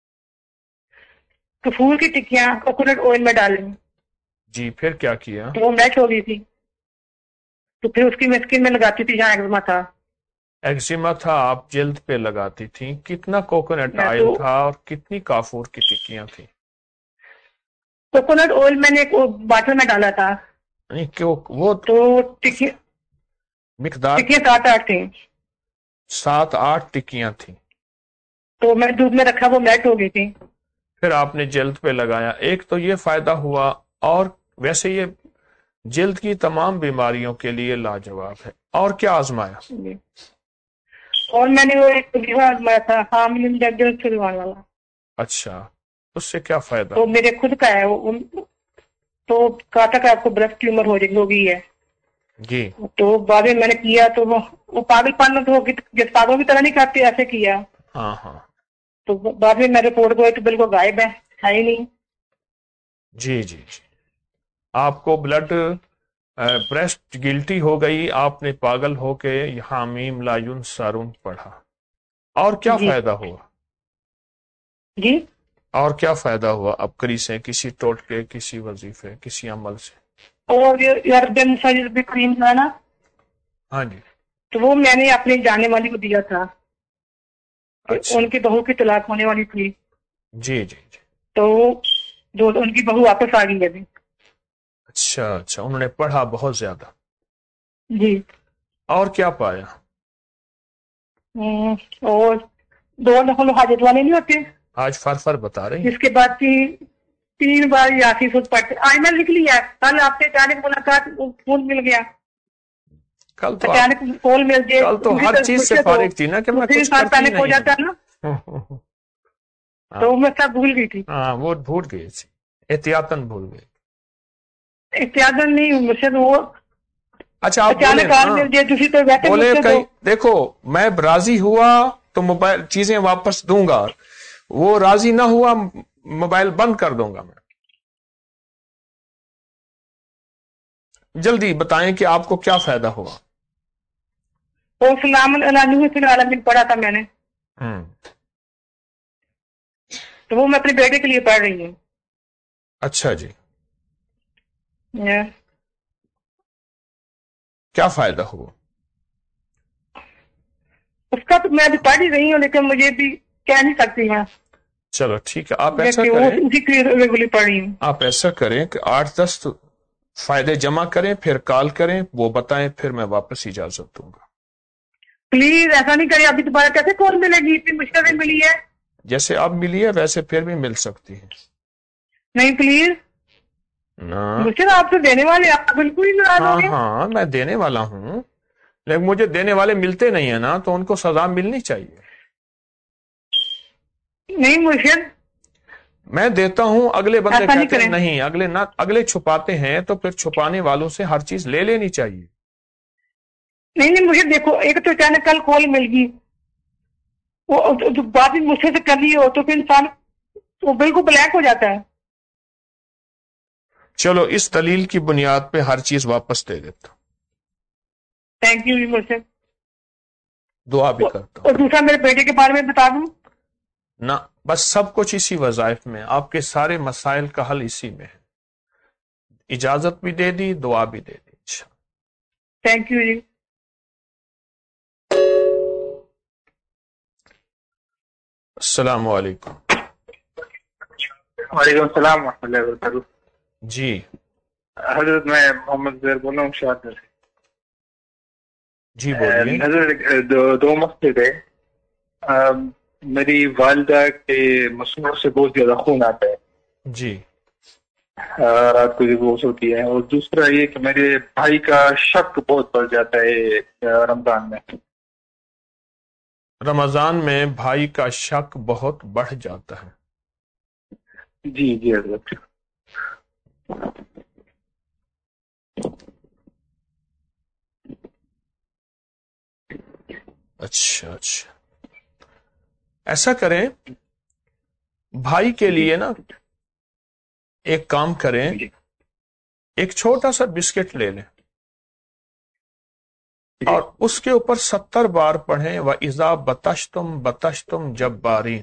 کپور کی ٹکیاں کوکونٹ آئل میں ڈالیں،
جی پھر کیا کیا؟
تو وہ میچ ہو گئی تھی، تو پھر اس کی میں اسکن میں لگاتی تھی جہاں ایگزما تھا.
ایگزیما تھا، آپ جلد پہ لگاتی تھیں. کتنا کوکونٹ
میں
آئل
تو
تھا اور کتنی کافور کی ٹکیاں تھیں؟
کوکونٹ آئل میں نے ایک باٹل میں ڈالا تھا،
یعنی کہ وہ
تو ٹکیاں
مقدار
7-8 تھیں،
7-8 ٹکیاں تھیں.
تو میں دودھ میں رکھا وہ میچ ہو گئی تھی.
پھر آپ نے جلد پہ لگایا. ایک تو یہ فائدہ ہوا، اور ویسے یہ جلد کی تمام بیماریوں کے لیے لاجواب ہے. اور کیا آزمایا؟
جی. اور میں نے وہ ایک وظیفہ آزمایا تھا، حامل انجیکشن چلوانے والا،
اچھا، اس سے کیا فائدہ؟
تو میرے خود کا ہے وہ، تو کہا تھا کہ آپ کو برسٹ ٹیومر ہو گئی ہے.
جی
تو بعد میں میں نے کیا تو وہ پاگل پن تو جس پاگلوں کی طرح نہیں کرتے ایسے کیا.
ہاں ہاں
تو بعد میں رپورٹ گئی تو بالکل غائب ہے ہی نہیں.
جی جی جی آپ کو بلڈ بریسٹ گلٹی ہو گئی، آپ نے پاگل ہو کے یہاں میم لا ینصرون پڑھا. اور کیا
جی
فائدہ ہوا؟
جی.
اور کیا فائدہ ہوا ابکری سے، کسی ٹوٹکے، کسی وظیفے، کسی عمل سے؟
اور یار سائز بھی کریم تھا نا،
ہاں جی.
تو وہ میں نے اپنے جانے والی کو دیا تھا،
اچھا
ان کی بہو کی طلاق ہونے والی تھی،
جی جی جی
تو ان کی بہو واپس آ گئی ابھی.
اچھا اچھا، انہوں نے پڑھا بہت زیادہ.
جی. اور
کیا پایا؟
اور 2 نفل حاجت والے نہیں ہوتے،
آج فر بتا رہی ہیں.
جس کے بعد 3 بار یاسین سود پڑھتے. آج میں لکھ لیا، کل آپ سے اچانک ملاقات فون مل گیا،
کل تو
اچانک کال مل گئے،
کل تو ہر چیز سے فارغ تھی نا کہ میں کچھ کرتی
پینک ہو
نہیں
جاتا نا، تو میں سب بھول گئی تھی.
ہاں وہ بھول گئی تھی، احتیاطاً بھول گئی.
احتیاطاً نہیں مجھ سے وہ
اچھا آپ
اچانک کال مل گئے، دوسری تو بیٹھے
بولے
مجھ سے
کہیں دیکھو میں راضی ہوا تو موبائل چیزیں واپس دوں گا، وہ راضی نہ ہوا موبائل بند کر دوں گا. میں جلدی بتائیں کہ آپ کو کیا فائدہ ہوا؟
اور سلام العالمین پڑھا تھا میں نے، تو وہ میں اپنے بیٹے کے لیے پڑھ رہی ہوں.
اچھا جی،
Yeah.
کیا فائدہ ہوا؟
اس کا تو میں ابھی پڑھ ہی رہی ہوں، لیکن مجھے بھی کہہ نہیں سکتی میں
چلو ٹھیک ہے، آپ ایسا
کہ وہ
کریں،
اسی کے لیے ریگولر پڑھ رہی ہوں.
آپ ایسا کریں کہ 8-10 فائدے جمع کریں، پھر کال کریں، وہ بتائیں، پھر میں واپس اجازت دوں گا.
پلیز ایسا نہیں کریں. ابھی دوبارہ کیسے کال ملے گی؟ اتنی مشکل سے ملی ہے.
جیسے آپ ملی ہے ویسے پھر بھی مل سکتی ہے.
نہیں پلیز،
نا
مجھے تو آپ سے دینے والے، آپ بالکل ہی ناراض ہو گئے.
ہاں میں دینے والا ہوں، لیکن مجھے دینے والے ملتے نہیں ہیں نا، تو ان کو سزا ملنی چاہیے.
نہیں مرشد،
میں دیتا ہوں، اگلے بندے
ایسا نہیں
کہتے ہیں
کریں.
نہیں، اگلے چھپاتے ہیں، تو پھر چھپانے والوں سے ہر چیز لے لینی چاہیے.
نہیں مجھے دیکھو، ایک تو اچانک کل کال مل گئی، وہ بات بھی مجھ سے کرنی ہو تو پھر انسان وہ بالکل بلیک ہو جاتا ہے.
چلو اس دلیل کی بنیاد پہ ہر چیز واپس دے دیتا ہوں،
تھینک یو مرشد.
دعا بھی کرتا ہوں.
اور دوسرا میرے بیٹے کے بارے میں بتا دوں.
نہ بس سب کچھ اسی وظائف میں، آپ کے سارے مسائل کا حل اسی میں ہے. اجازت بھی دے دی، دعا بھی دے دی.
تھینک یو جی.
السلام علیکم.
وعلیکم السلام ورحمۃ اللہ وبرکاتہ.
جی
حضرت میں محمد زیر بول رہا ہوں شہر سے.
جی بولیے.
حضرت دو مسئلے تھے. میری والدہ کے مسلوں سے بہت زیادہ خون آتا ہے.
جی
رات کو جو بوس ہوتی ہے. اور دوسرا یہ کہ میرے بھائی کا شک بہت بڑھ جاتا ہے رمضان میں.
رمضان میں بھائی کا شک بہت بڑھ جاتا ہے.
جی جی حضرت.
اچھا ایسا کریں، بھائی کے لیے نا ایک کام کریں، ایک چھوٹا سا بسکٹ لے لیں اور اس کے اوپر 70 بار پڑھیں وَإِذَا بَطَشْتُمْ بَطَشْتُمْ جَبَّارِينَ.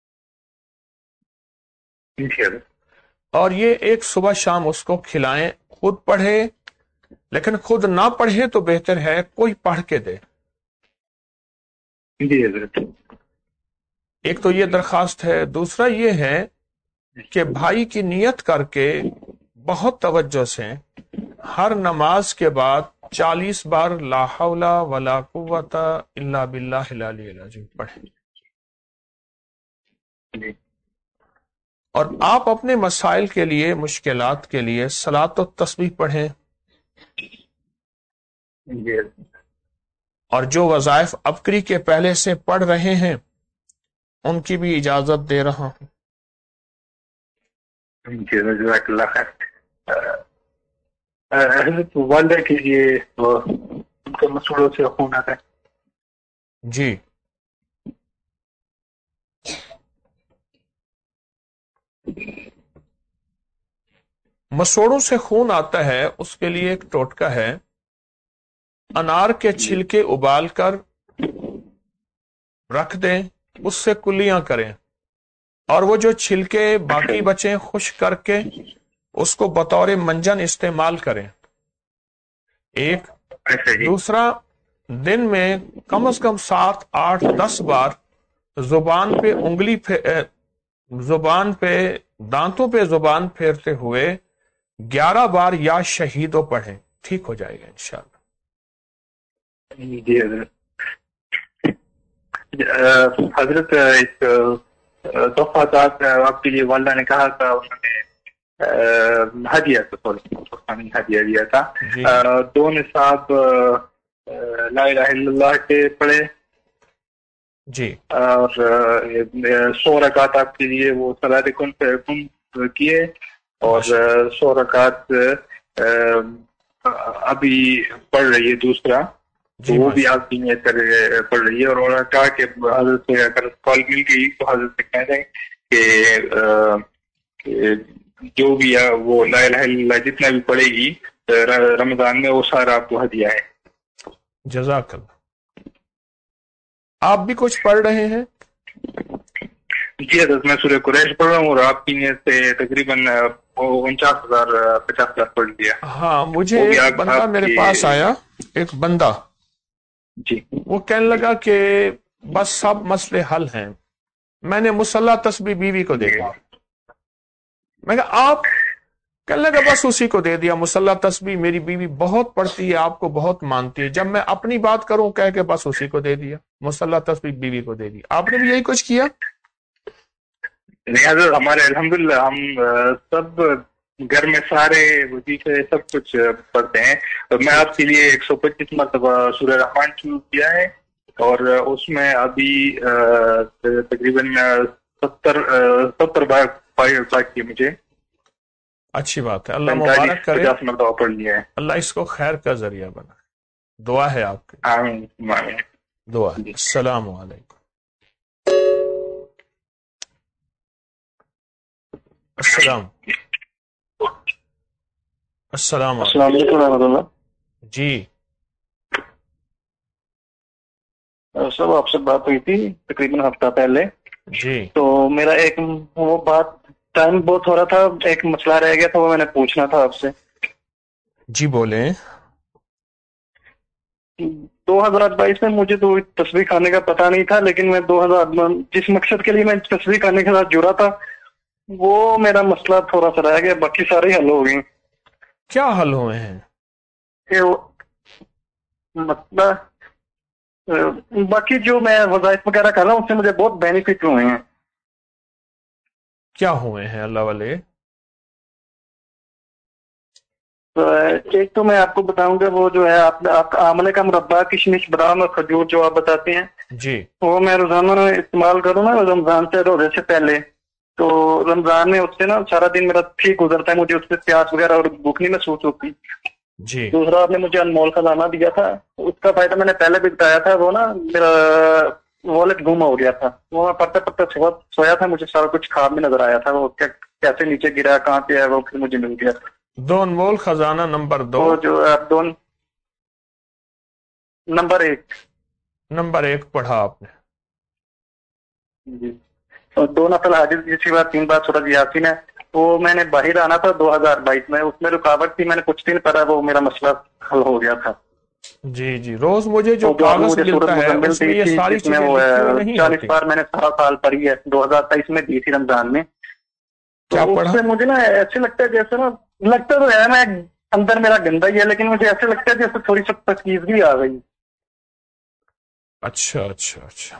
اور یہ ایک صبح شام اس کو کھلائیں. خود پڑھے، لیکن خود نہ پڑھے تو بہتر ہے کوئی پڑھ کے دے.
جی حضرت.
ایک تو یہ درخواست ہے. دوسرا یہ ہے کہ بھائی کی نیت کر کے بہت توجہ سے ہر نماز کے بعد 40 بار لا حول ولا قوت الا باللہ العلی العظیم پڑھیں. اور آپ اپنے مسائل کے لیے، مشکلات کے لیے صلاۃ و تسبیح پڑھیں. اور جو وظائف ابکری کے پہلے سے پڑھ رہے ہیں ان کی بھی اجازت دے رہا ہوں.
جزاک اللہ خیر. حضرت والدہ کے لیے ان کے مسوڑوں سے خون آتا ہے.
جی مسوڑوں سے خون آتا ہے، اس کے لیے ایک ٹوٹکا ہے. انار کے چھلکے ابال کر رکھ دیں، اس سے کلیاں کریں، اور وہ جو چھلکے باقی بچیں خشک کر کے اس کو بطور منجن استعمال کریں. ایک دوسرا، دن میں کم از کم 7 8 10 بار زبان پہ دانتوں پہ زبان پھیرتے ہوئے 11 بار یا شہیدوں پڑھیں. ٹھیک ہو جائے گا انشاءاللہ.
جی حضرت. حضرت ایک تحفہ آپ کے لیے والدہ نے کہا تھا، انہوں نے ہدیہ دیا تھا. 2 نصاب لا الہ الا اللہ کے پڑھے
جی،
اور 100 رکعت آپ کے لیے وہ صلاۃ کن کیے، اور 100 رکعت ابھی پڑھ رہی ہے دوسرا، تو وہ بھی آپ کی نیت کر پڑھ رہی ہے. اور انہوں نے کہا کہ حضرت سے اگر کال مل گئی تو حضرت سے کہہ دیں کہ جو بھی ہے وہ لا الہ الا اللہ جتنا بھی پڑھے گی رمضان میں وہ سارا آپ کو ہدیہ ہے.
جزاک اللہ. آپ بھی کچھ پڑھ رہے ہیں؟
جی حضرت میں سورہ قریش پڑھ رہا ہوں اور آپ کی نیت سے تقریباً 49,000 پڑھ لیا.
ہاں، مجھے ایک بندہ میرے پاس آیا، ایک بندہ
جی
وہ کہنے لگا کہ بس سب مسئلے حل ہیں. میں نے مصلی تسبیح بیوی کو دے دیا. میں کہا آپ؟ کہنے لگا بس اسی کو دے دیا. مصلی تسبیح میری بیوی بہت پڑھتی ہے، آپ کو بہت مانتی ہے. جب میں اپنی بات کروں کہہ کے بس اسی کو دے دیا، مصلی تسبیح بیوی کو دے دیا. آپ نے بھی یہی کچھ کیا؟
نہیں حضرت، ہمارے الحمدللہ ہم سب گھر میں سارے وظیفے سب کچھ پڑھتے ہیں. میں آپ کے لیے 125 مرتبہ سورہ رحمان شروع کیا ہے اور اس میں ابھی تقریباً 70 بار کی مجھے.
اچھی بات ہے، اللہ مبارک کرے.
50 مرتبہ پڑھ لیا ہے.
اللہ اس کو خیر کا ذریعہ بنا. دعا ہے آپ کی.
آمین آمین.
دعا. السلام علیکم. السلام
علیکم ورحمۃ اللہ.
جی
سب آپ سے بات ہوئی تھی تقریباً ہفتہ پہلے.
جی
تو میرا ایک وہ بات ٹائم بہت ہو رہا تھا، ایک مسئلہ رہ گیا تھا، وہ میں نے پوچھنا تھا آپ سے.
جی بولیں.
2022 میں مجھے تو تصویر کھانے کا پتہ نہیں تھا، لیکن میں جس مقصد کے لیے میں تصویر کھانے کے ساتھ جڑا تھا وہ میرا مسئلہ تھوڑا سا رہ گیا، باقی سارے حل ہو گئے.
کیا حل ہوئے ہیں؟
مسئلہ باقی جو میں وظائف وغیرہ کر رہا ہوں اس سے مجھے بہت بینیفٹ ہوئے ہیں.
کیا ہوئے ہیں اللہ والے؟
ایک تو میں آپ کو بتاؤں گا، وہ جو ہے آپ آملے کا مربع، کشمش، بادام اور کھجور جو آپ بتاتے ہیں
جی،
وہ میں روزانہ استعمال کروں نا رمضان سے، روزے سے پہلے. تو رمضان میں اس سے نا سارا دن میرا ٹھیک گزرتا ہے، مجھے اس سے پیاس وغیرہ اور بھوک نہیں محسوس ہوتی.
جی
دوسرا آپ نے مجھے انمول خزانہ دیا تھا، اس کا فائدہ میں نے پہلے بھی بتایا تھا. وہ نا میرا والیٹ گم ہو گیا تھا، وہ میں پڑھتے پڑھتے سویا تھا، مجھے سارا کچھ خواب میں نظر آیا تھا، وہ کیسے نیچے گرا، کہاں پہ ہے، وہ پھر مجھے مل گیا.
دو انمول خزانہ نمبر 2،
وہ جو نمبر 1
پڑھا آپ نے.
جی. اور 2 نفل حاجت جس بار 3 بار سورۃ یاسین ہے. وہ میں نے باہر آنا تھا 2022 میں، اس میں رکاوٹ تھی، میں نے کچھ دن پڑھا، وہ میرا مسئلہ حل ہو گیا تھا.
جی جی، روز مجھے جو کاغذ ملتا ہے اس میں یہ ساری چیزیں لکھی ہوئی نہیں
40
ہوتی.
بار میں نے سارا سال پڑھی ہے، 2023 میں دی تھی رمضان میں.
کیا
تو
پڑھا؟
اس سے مجھے نا ایسے لگتا ہے جیسے نا، لگتا تو ہے میں اندر میرا گندا ہی ہے، لیکن مجھے ایسے لگتا ہے جیسے تھوڑی سی پاکیزگی آ گئی.
اچھا اچھا اچھا.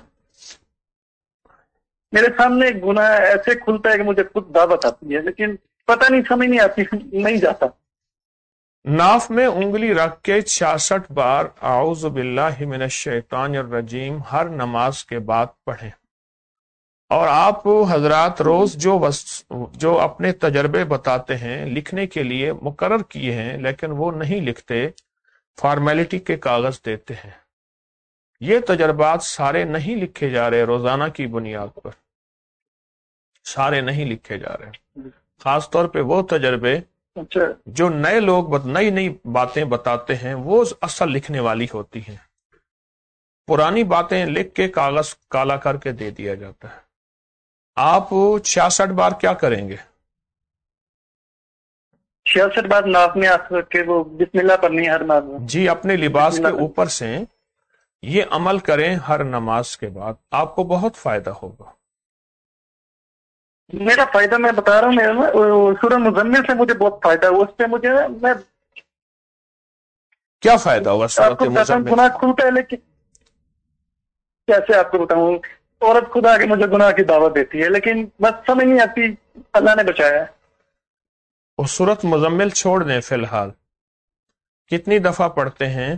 میرے سامنے گناہ ایسے کھلتا ہے کہ مجھے خود دعوت آتی ہے، لیکن پتہ نہیں، سمجھ نہیں آتی، نہیں جاتا.
ناف میں انگلی رکھ کے 66 بار اعوذ باللہ من الشیطان الرجیم ہر نماز کے بعد پڑھیں. اور آپ حضرات روز جو اپنے تجربے بتاتے ہیں، لکھنے کے لیے مقرر کیے ہیں لیکن وہ نہیں لکھتے، فارمیلٹی کے کاغذ دیتے ہیں. یہ تجربات سارے نہیں لکھے جا رہے، روزانہ کی بنیاد پر سارے نہیں لکھے جا رہے. خاص طور پہ وہ تجربے جو نئے لوگ نئی باتیں بتاتے ہیں وہ اصل لکھنے والی ہوتی ہیں. پرانی باتیں لکھ کے کاغذ کالا کر کے دے دیا جاتا ہے. آپ 66 بار کیا کریں گے؟
66 بار ناف میں ہاتھ رکھ کے وہ بسم اللہ پڑھنی ہے ہر نماز میں.
جی، اپنے لباس کے اوپر سے یہ عمل کریں ہر نماز کے بعد، آپ کو بہت فائدہ ہوگا.
میرا فائدہ میں بتا رہا ہوں، سورہ مزمل سے مجھے بہت فائدہ ہوا. اس سے مجھے میں
کیا فائدہ ہوا سورۃ مزمل؟
گناہ کھلتا ہے، لیکن کیسے آپ کو بتاؤں، عورت خدا کے مجھے گناہ کی دعوت دیتی ہے، لیکن بس سمجھ نہیں آتی. اللہ نے بچایا.
وہ سورۃ مزمل چھوڑ دیں فی الحال. کتنی دفعہ پڑھتے ہیں؟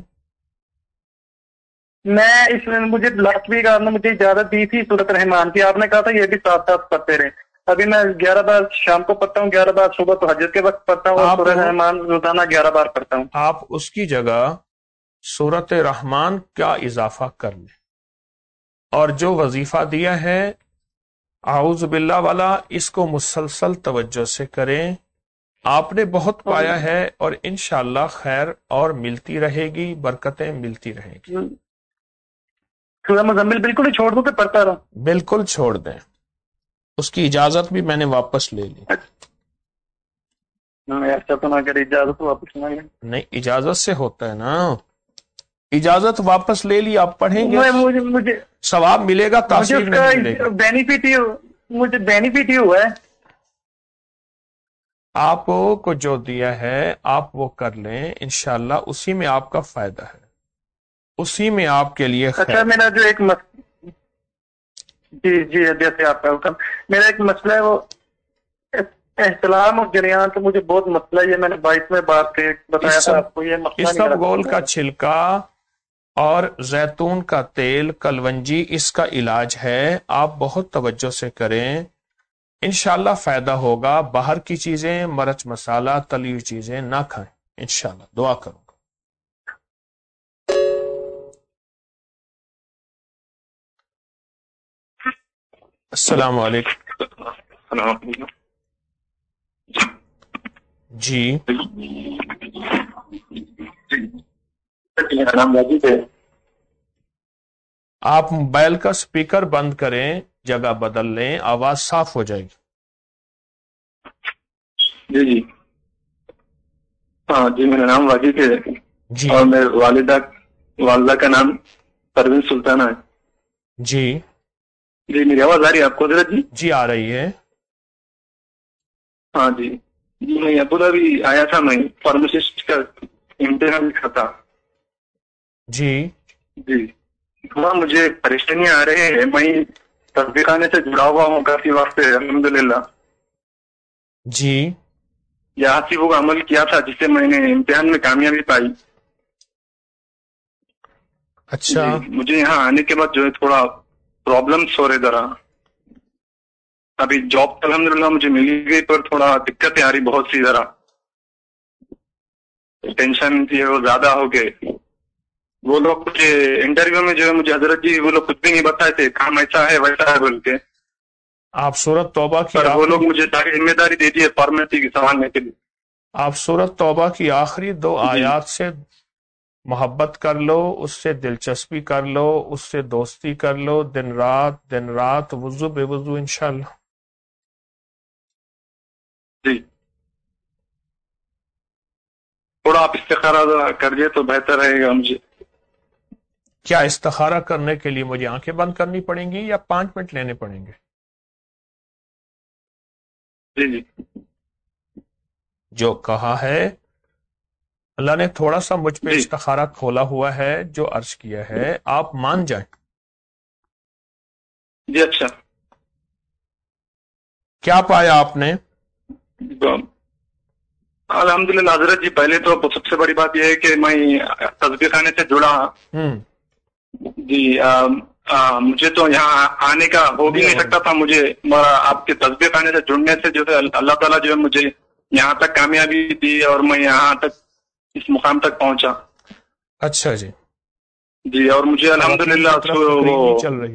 میں اس میں مجھے لاسٹ ویک آپ نے مجھے اجازت دی تھی سورۃ رحمان کی، آپ نے کہا تھا یہ بھی ساتھ ساتھ پڑھتے رہے. ابھی میں 11 بار شام کو پڑھتا ہوں، 11 بار صبح تہجد کے وقت پڑھتا ہوں، اور سورۃ رحمان روزانہ 11 بار پڑھتا ہوں.
آپ اس کی جگہ سورۃ رحمان کا اضافہ کر لیں، اور جو وظیفہ دیا ہے اعوذ باللہ والا، اس کو مسلسل توجہ سے کریں. آپ نے بہت پایا ہے اور انشاءاللہ خیر اور ملتی رہے گی، برکتیں ملتی رہیں گی.
سورہ مزمل بالکل ہی چھوڑ دوں کہ پڑھتا رہا؟
بالکل چھوڑ دیں، اس کی اجازت بھی میں نے واپس لے لی۔
ایسا تو نہ کرے، اجازت واپس نہ لیں۔
نہیں، اجازت سے ہوتا ہے نا، اجازت واپس لے لی، آپ پڑھیں گے
مجھے
ثواب ملے گا، تاثیر
اس
نہیں ملے
کا
گا۔
بینیفٹ ہی ہوا ہے۔
آپ کو جو دیا ہے آپ وہ کر لیں، انشاءاللہ اسی میں آپ کا فائدہ ہے، اسی میں آپ کے لیے خیر۔
اچھا، میرا جو ایک جی جیسے آپ کا حکم، میرا ایک مسئلہ ہے وہ احتلام اور جریان، تو مجھے بہت مسئلہ ہے، یہ میں نے 22 بار پہ بتایا تھا آپ کو، یہ مسئلہ نہیں
سب گول کا چھلکا اور زیتون کا تیل کلونجی اس کا علاج ہے، آپ بہت توجہ سے کریں، انشاءاللہ فائدہ ہوگا۔ باہر کی چیزیں، مرچ مسالہ، تلی ہوئی چیزیں نہ کھائیں، انشاءاللہ دعا کروں گا۔ السلام علیکم۔
السلام علیکم۔
جی
میرا نام راجیب ہے۔
آپ موبائل کا سپیکر بند کریں، جگہ بدل لیں، آواز صاف ہو جائے گی۔
جی جی ہاں جی، میرا نام واجد ہے
جی
اور میرے والدہ کا نام پروین سلطانہ ہے۔
جی
جی میری آواز آ رہی ہے آپ کو حضرت جی؟
جی آ رہی ہے۔
ہاں جی میں ابوظہبی آیا تھا، میں فارماسسٹ کا امتحان لکھا تھا۔
جی
جی تھوڑا مجھے پریشانیاں آ رہے ہیں، میں تصدیق خانے سے جڑا ہوا ہوں کافی وقت سے، الحمدللہ۔
جی
یہ حسیب کا عمل کیا تھا جس سے میں نے امتحان میں کامیابی پائی۔
اچھا،
جی مجھے یہاں آنے کے بعد جو ہے تھوڑا پرابلمس ہو رہے ذرا، ابھی جاب تو الحمدللہ مجھے مل گئی پر تھوڑا دقتیں آ رہی بہت سی، ذرا ٹینشن تھی وہ زیادہ ہو گئے۔ وہ لوگ کچھ انٹرویو میں جو ہے مجھے حضرت جی وہ لوگ کچھ بھی نہیں بتائے تھے، کام ایسا ہے ویسا ہے بول کے،
آپ سورت توبہ کی
پر وہ لوگ مجھے ساری ذمہ داری دے دی ہے فارمیسی کی سنبھالنے کے لیے۔
آپ سورت توبہ کی آخری 2 آیات سے محبت کر لو، اس سے دلچسپی کر لو، اس سے دوستی کر لو، دن رات وضو بے وضو انشاءاللہ۔
جی تھوڑا آپ استخارہ کر دیں تو بہتر رہے گا مجھے۔
کیا استخارہ کرنے کے لیے مجھے آنکھیں بند کرنی پڑیں گی یا 5 منٹ لینے پڑیں گے؟
جی جی
جو کہا ہے اللہ نے تھوڑا سا مجھ پہ
جی
استخارہ کھولا ہوا ہے، جو عرض کیا ہے آپ مان جائیں۔
جی اچھا
کیا پایا آپ نے؟
الحمدللہ حضرت جی، پہلے تو سب سے بڑی بات یہ ہے کہ میں تصدیق خانے سے جڑا۔ جی مجھے تو یہاں آنے کا ہو بھی نہیں سکتا تھا، مجھے آپ کے تصدیق خانے سے جڑنے سے جو ہے اللہ تعالیٰ جو ہے مجھے یہاں تک کامیابی دی اور میں یہاں تک اس مقام تک پہنچا۔
اچھا جی
جی اور مجھے الحمدللہ وہ
چل رہی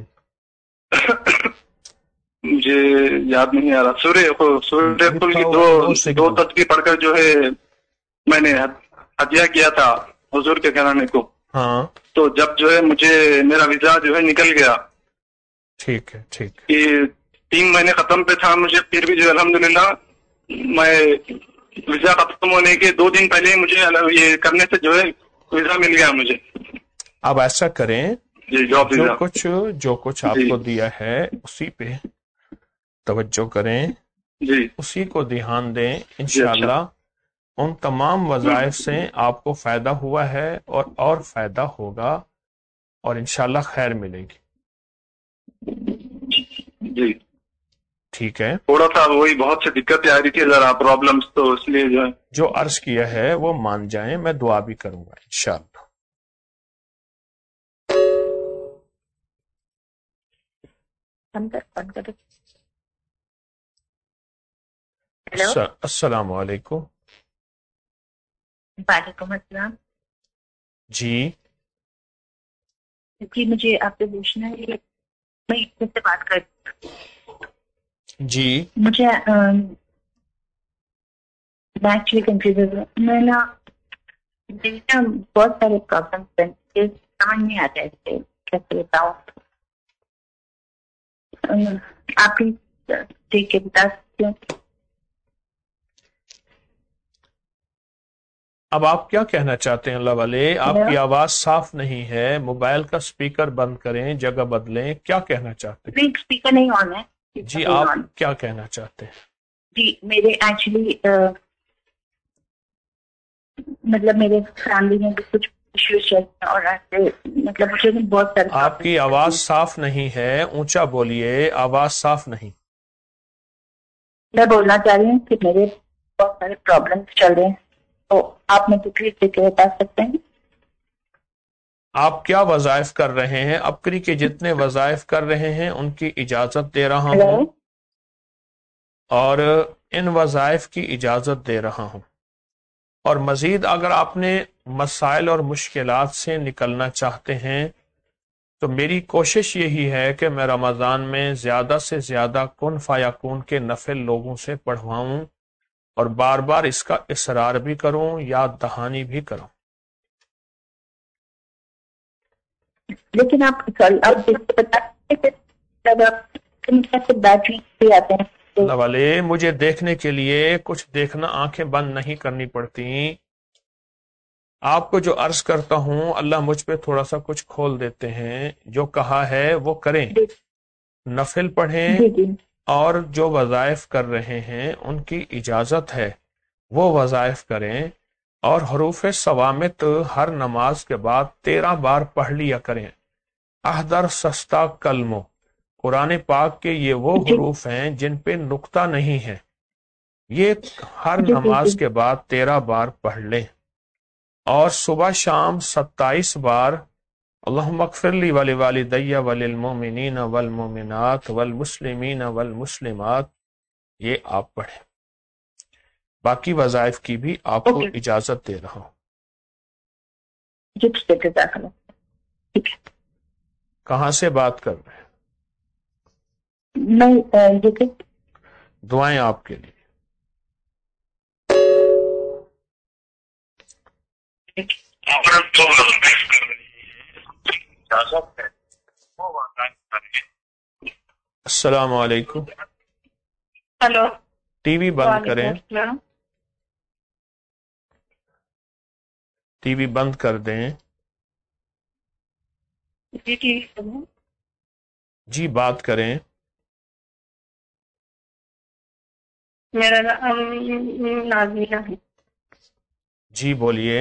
مجھے یاد نہیں آ رہا، سورہ قل کی دو تصویر پڑھ کر جو ہے میں نے ہدیہ کیا تھا حضور کے گھرانے کو۔
ہاں
تو جب جو ہے مجھے میرا ویزا جو ہے نکل گیا،
ٹھیک ہے ٹھیک
کہ 3 مہینے ختم پہ تھا مجھے، پھر بھی جو الحمدللہ میں ویزا ختم ہونے کے 2 دن پہلے مجھے یہ کرنے سے جو ہے ویزا مل گیا مجھے۔
اب ایسا کریں،
جی جاب ویزا
جو کچھ آپ کو دیا ہے اسی پہ توجہ کریں،
جی
اسی کو دھیان دیں، انشاءاللہ ان تمام وظائف سے آپ کو فائدہ ہوا ہے اور فائدہ ہوگا، اور انشاءاللہ خیر ملے گی۔
جی
ٹھیک ہے،
تھوڑا سا وہی بہت سی دقتیں آ رہی تھی ذرا پرابلمس، تو اس لیے جو ہے
جو عرض کیا ہے وہ مان جائیں، میں دعا بھی کروں گا انشاءاللہ۔ السلام علیکم۔
وعلیکم السلام۔
جی
جی مجھے آپ سے پوچھنا ہے، میں کس سے بات کر
جی
مجھے میں ایکچولی کنفیوز ہوں، میں نا بہت سارے پرابلمس ہیں، سمجھ نہیں آتا ہے कैसे बताऊं? आप ही ठीक है बता सकते हो?
अब आप क्या कहना चाहते हैं? अल्लाह वाले, आपकी आवाज साफ नहीं है, मोबाइल का स्पीकर बंद करें, जगह बदलें, क्या कहना चाहते हैं?
नहीं, स्पीकर नहीं ऑन है।
जी, आप क्या कहना चाहते हैं?
जी, मेरे एक्चुअली मतलब मेरे फैमिली में भी कुछ इश्यूज चल रहे हैं और ऐसे मतलब मुझे भी बहुत सारे।
आपकी आवाज साफ नहीं है, ऊंचा बोलिए, आवाज साफ नहीं।
मैं बोलना चाह रही हूँ कि मेरे बहुत सारे प्रॉब्लम्स चल रहे हैं, तो आप मुझे प्लीज देके बता सकते हैं?
आप क्या वज़ाइफ कर रहे हैं? अपकरी के जितने वज़ाइफ कर रहे हैं उनकी इजाजत दे रहा हूं, और इन वज़ाइफ की इजाजत दे रहा हूं। और मजीद अगर आपने मसाइल और मुश्किलात से निकलना चाहते हैं तो मेरी कोशिश यही है कि मैं रमज़ान में ज़्यादा से ज़्यादा कुन फ़ायकून के नफिल लोगों से पढ़वाऊं, और बार बार इसका इसरार भी करूं, याद दहानी भी करूं।
लेकिन आप बैटरी आते हैं
अल्लाह वाले, मुझे देखने के लिए कुछ देखना, आंखें बंद नहीं करनी पड़ती। आपको जो अर्ज करता हूं, अल्लाह मुझ पे थोड़ा सा कुछ खोल देते हैं। जो कहा है वो करें, नफिल पढ़ें, और जो वज़ाइफ कर रहे हैं उनकी इजाजत है वो वज़ाइफ करें, और हरूफ सवामित हर नमाज के बाद 13 बार पढ़ लिया करें। अहदर सस्ता कलमो, कुरान पाक के ये वो हरूफ हैं जिन पे नुक्ता नहीं है, ये हर नमाज के बाद 13 बार पढ़ लें। और सुबह शाम 27 बार अल्लाहुम्मा अग़फ़िरली वली वालिदैया वलिल मोमिनीन वल मोमिनात वल मुस्लिमीन वल मुस्लिमात, ये आप पढ़ें। बाकी वज़ाइफ की भी आपको इजाजत दे रहा हूं। कहां से बात कर रहे हैं?
मैं
दुआएं आपके लिए। अस्सलाम वालेकुम।
हेलो,
टीवी बंद करें, टीवी बंद कर दें।
जी ठीक है।
जी बात करें।
मेरा नाम नाज़मीना है।
जी बोलिए।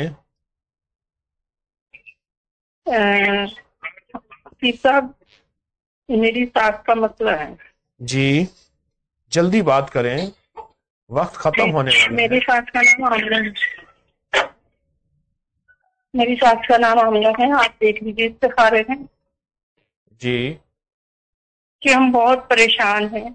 साहब, मेरी सास का मसला है।
जी जल्दी बात करें, वक्त खत्म होने वाला है।
मेरी सास का नाम आमिना है। मेरी सास का नाम आमिना है। आप देख लीजिए इस्तिखारे हैं
जी
कि हम बहुत परेशान हैं।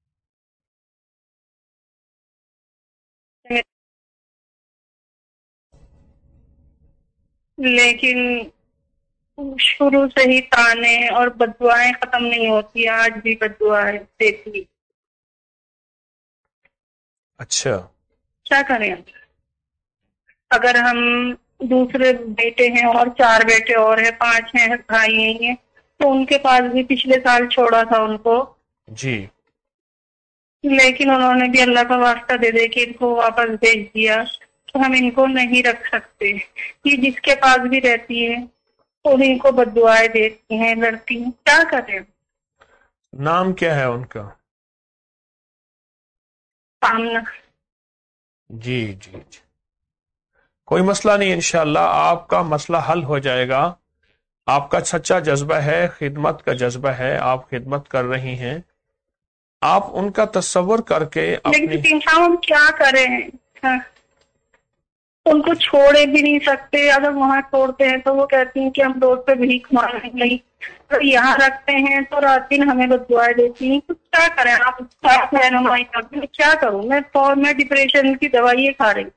लेकिन शुरू से ही ताने और बददुआएं खत्म नहीं होती, आज भी बददुआएं देती।
अच्छा,
क्या करें? अगर हम दूसरे बेटे हैं और 4 बेटे और हैं, 5 हैं भाई हैं, तो उनके पास भी पिछले साल छोड़ा था उनको
जी,
लेकिन उन्होंने भी अल्लाह का वास्ता दे दे के इनको वापस भेज दिया। तो हम इनको नहीं रख सकते। ये जिसके पास भी रहती है उन्हीं को बददुआएं देती हैं, लड़ती हैं। क्या करें?
नाम क्या है उनका?
आमना।
जी जी जी, कोई मसला नहीं, इंशाअल्लाह आपका मसला हल हो जाएगा। आपका सच्चा जज्बा है, खिदमत का जज्बा है, आप खिदमत कर रही हैं। आप उनका तस्वर करके
लेकिन हम क्या करें? हाँ। उनको छोड़े भी नहीं सकते। अगर वहाँ छोड़ते हैं तो वो कहती हैं कि हम रोड पे भीख मांगने नहीं, तो यहाँ रखते हैं तो रात दिन हमें बददुआएं देती हैं। तो क्या करें? आप साथ रहनुमाई करते हैं, क्या करूँ मैं डिप्रेशन की दवाई खा रही।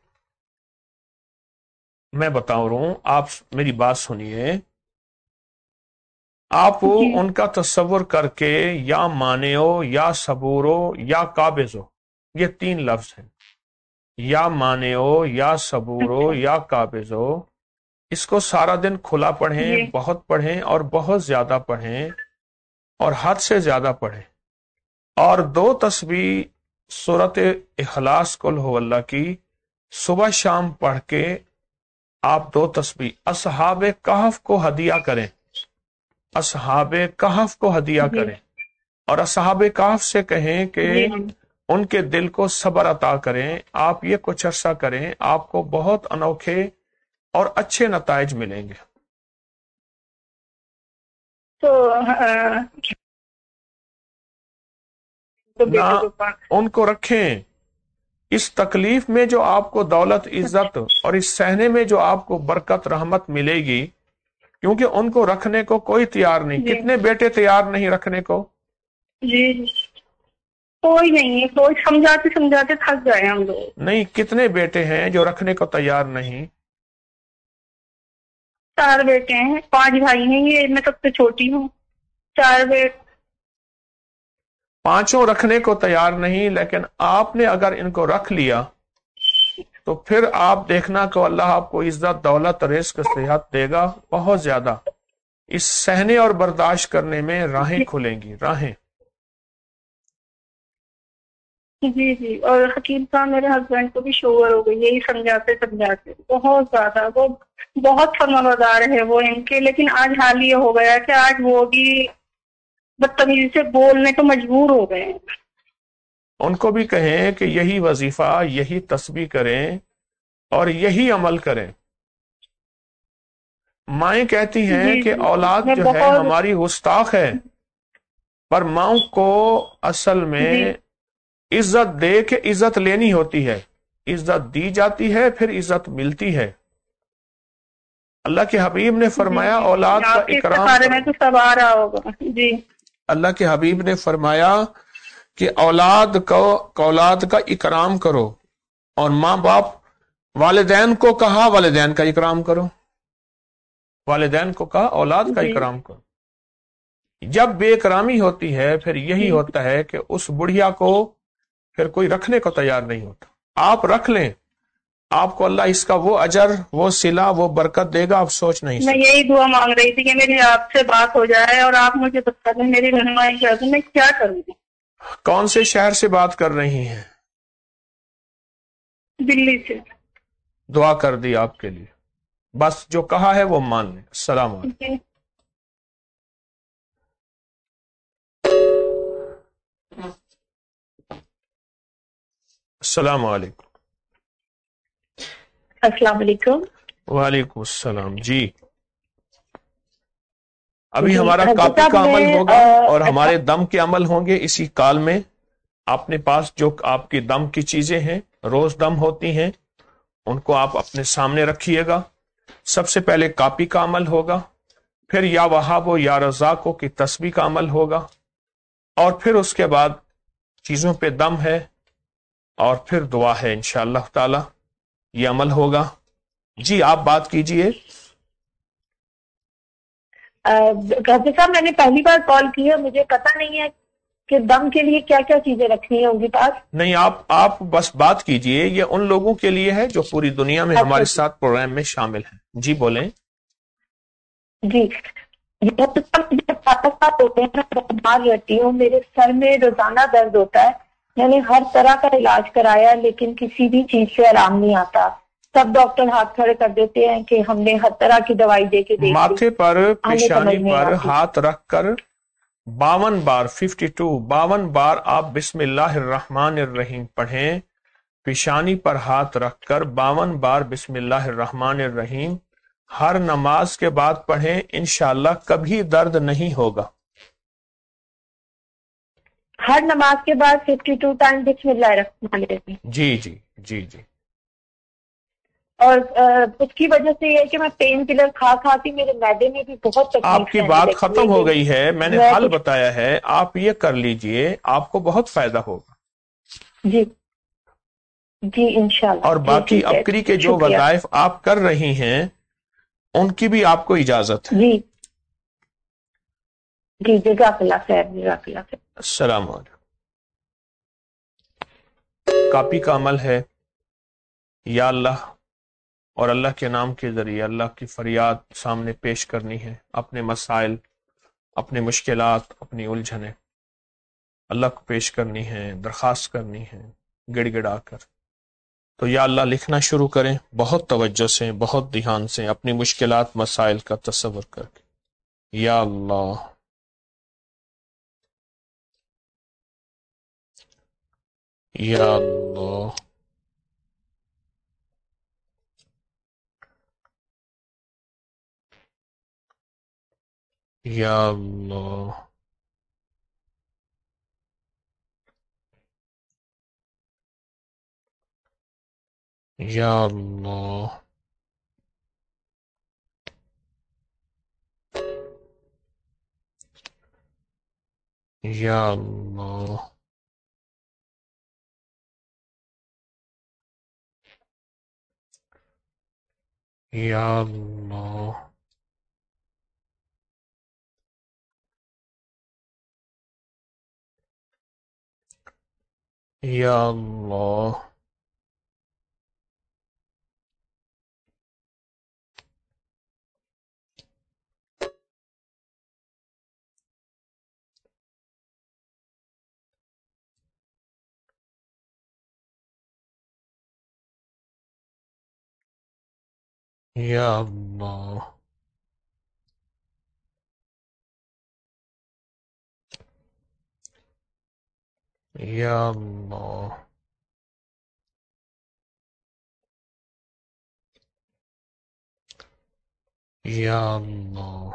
मैं बता रहा हूं, आप मेरी बात सुनिए। आप उनका तस्वर करके या मानेओ या सबूरो या काबिजो, ये 3 लफ्ज हैं। या मानेओ या सबूरो या काबिजो, اس کو سارا دن کھلا پڑھیں،
جی
بہت پڑھیں اور بہت زیادہ پڑھیں اور حد سے زیادہ پڑھیں، اور 2 تسبیح سورت اخلاص قل ہو اللہ کی صبح شام پڑھ کے آپ 2 تسبیح اصحاب کہف کو ہدیہ کریں، اصحاب کہف کو ہدیہ
جی
کریں، اور اصحاب کہف سے کہیں کہ
جی
ان کے دل کو صبر عطا کریں، آپ یہ کچھ عرصہ کریں، آپ کو بہت انوکھے اور اچھے نتائج ملیں گے۔
تو تو
نہ
بیٹے کے پاس
ان کو رکھیں اس تکلیف میں جو آپ کو دولت عزت اور اس سہنے میں جو آپ کو برکت رحمت ملے گی، کیونکہ ان کو رکھنے کو کوئی تیار نہیں۔
جی
کتنے بیٹے تیار نہیں رکھنے کو؟
جی جی کوئی نہیں ہے، کوئی سمجھاتے سمجھاتے تھک گئے ہم لوگ۔
نہیں، کتنے بیٹے ہیں جو رکھنے کو تیار نہیں؟
4 بیٹے ہیں، 5 بھائی ہیں، یہ میں سب سے چھوٹی ہوں۔ 4 بیٹے
5 رکھنے کو تیار نہیں، لیکن آپ نے اگر ان کو رکھ لیا تو پھر آپ دیکھنا کہ اللہ آپ کو عزت دولت رزق صحت دے گا بہت زیادہ۔ اس سہنے اور برداشت کرنے میں راہیں کھلیں گی، راہیں۔
جی جی، اور حکیم صاحب میرے ہسبینڈ کو بھی شوگر ہو گئی، یہی سمجھاتے سمجھاتے بہت زیادہ، وہ بہت فرمانبردار ہے وہ ان کے، لیکن آج حال یہ ہو گیا کہ آج وہ بھی بدتمیزی سے بولنے کو مجبور ہو گئے ہیں۔
ان کو بھی کہیں کہ یہی وظیفہ، یہی تسبیح کریں اور یہی عمل کریں۔ مائیں کہتی ہیں
جی
کہ
جی
اولاد
میں
جو ہے
بہت
ہماری گستاخ ہے، پر ماؤں کو اصل میں
جی
عزت دے کے عزت لینی ہوتی ہے، عزت دی جاتی ہے پھر عزت ملتی ہے۔ اللہ کے حبیب نے فرمایا
جی
اولاد کا
آپ کے
اکرام
استخارے میں
کرو۔
تو سب آ رہا ہوگا۔ جی
اللہ کے حبیب نے فرمایا کہ اولاد کا اکرام کرو، اور ماں باپ والدین کو کہا والدین کا اکرام کرو، والدین کو کہا اولاد کا
جی
اکرام کرو۔ جب بے اکرامی ہوتی ہے پھر یہی
جی
ہوتا ہے کہ اس بڑھیا کو پھر کوئی رکھنے کو تیار نہیں ہوتا۔ آپ رکھ لیں، آپ کو اللہ اس کا وہ اجر، وہ صلہ، وہ برکت دے گا، آپ سوچ نہیں
میں
سکتے۔
یہی دعا مانگ رہی تھی کہ میری آپ سے بات ہو جائے اور آپ مجھے بتا دیں، میری رہنمائی کر دیں، میں کیا کروں؟
کون سے شہر سے بات کر رہی ہیں؟
دلی سے۔
دعا کر دی آپ کے لیے، بس جو کہا ہے وہ مان لیں۔ السلام علیکم۔
جی
السلام علیکم۔
السلام علیکم۔
وعلیکم السلام۔ جی، ابھی
جی
ہمارا
حضرت
کاپی
صاحب
کا عمل
میں
ہوگا اور ہمارے دم کے عمل ہوں گے اسی کال میں۔ اپنے پاس جو آپ کی دم کی چیزیں ہیں، روز دم ہوتی ہیں، ان کو آپ اپنے سامنے رکھیے گا۔ سب سے پہلے کاپی کا عمل ہوگا، پھر یا وہابو یا رزاقو کی تسبیح کا عمل ہوگا، اور پھر اس کے بعد چیزوں پہ دم ہے، اور پھر دعا ہے انشاءاللہ تعالی، یہ عمل ہوگا۔ جی آپ بات کیجئے۔
حضرت صاحب میں نے پہلی بار کال کی ہے، مجھے پتہ نہیں ہے کہ دم کے لیے کیا کیا چیزیں رکھنی ہوں گی پاس۔
نہیں، آپ بس بات کیجئے، یہ ان لوگوں کے لیے ہے جو پوری دنیا میں ہمارے ساتھ پروگرام میں شامل ہیں۔ جی بولیں۔
جی ہوتے ہیں، میں بیمار رہتی ہوں، میرے سر میں روزانہ درد ہوتا ہے، میں نے ہر طرح کا علاج کرایا لیکن کسی بھی چیز سے آرام نہیں آتا۔ سب ڈاکٹر ہاتھ کھڑے کر دیتے ہیں کہ ہم نے ہر طرح کی دوائی دے کے دیکھ لی،
ماتھے پر
ہمیں سمجھ
پیشانی
نہیں
پر
آتی۔
ہاتھ رکھ کر 52 بار 52 بار آپ بسم اللہ الرحمن الرحیم پڑھیں۔ پیشانی پر ہاتھ رکھ کر 52 بار بسم اللہ الرحمن الرحیم ہر نماز کے بعد پڑھیں، انشاءاللہ کبھی درد نہیں ہوگا۔
ہر نماز کے بعد 52 ٹائم بسم اللہ الرحمن الرحیم۔
جی جی جی جی۔
اور اس کی وجہ سے یہ ہے کہ میں پین کلر کھا کے میرے معدے میں بھی بہت تکلیف
آپ کی
رہنے
بات
لگی
ختم
ہے۔
ہو گئی ہے، میں نے
میں
حل
کچھ-
بتایا ہے، آپ یہ کر لیجئے، آپ کو بہت فائدہ ہوگا۔
جی جی انشاءاللہ۔
اور
جی
باقی
ٹھیک ہے،
ابکری کے جو
شکریہ۔
وظائف آپ کر رہی ہیں ان کی بھی آپ کو اجازت ہے۔
جی جی جزاک اللہ خیر، جزاک اللہ خیر۔
السلام علیکم۔ کاپی کا عمل ہے، یا اللہ اور اللہ کے نام کے ذریعے اللہ کی فریاد سامنے پیش کرنی ہے، اپنے مسائل، اپنی مشکلات، اپنی الجھنیں اللہ کو پیش کرنی ہے، درخواست کرنی ہے گڑ گڑا کر۔ تو یا اللہ لکھنا شروع کریں بہت توجہ سے، بہت دھیان سے، اپنی مشکلات مسائل کا تصور کر کے۔ یا اللہ، یا اللہ، یا اللہ، یا اللہ، یا اللہ، یا اللہ، یا اللہ، یا اللہ، یا اللہ، یا اللہ،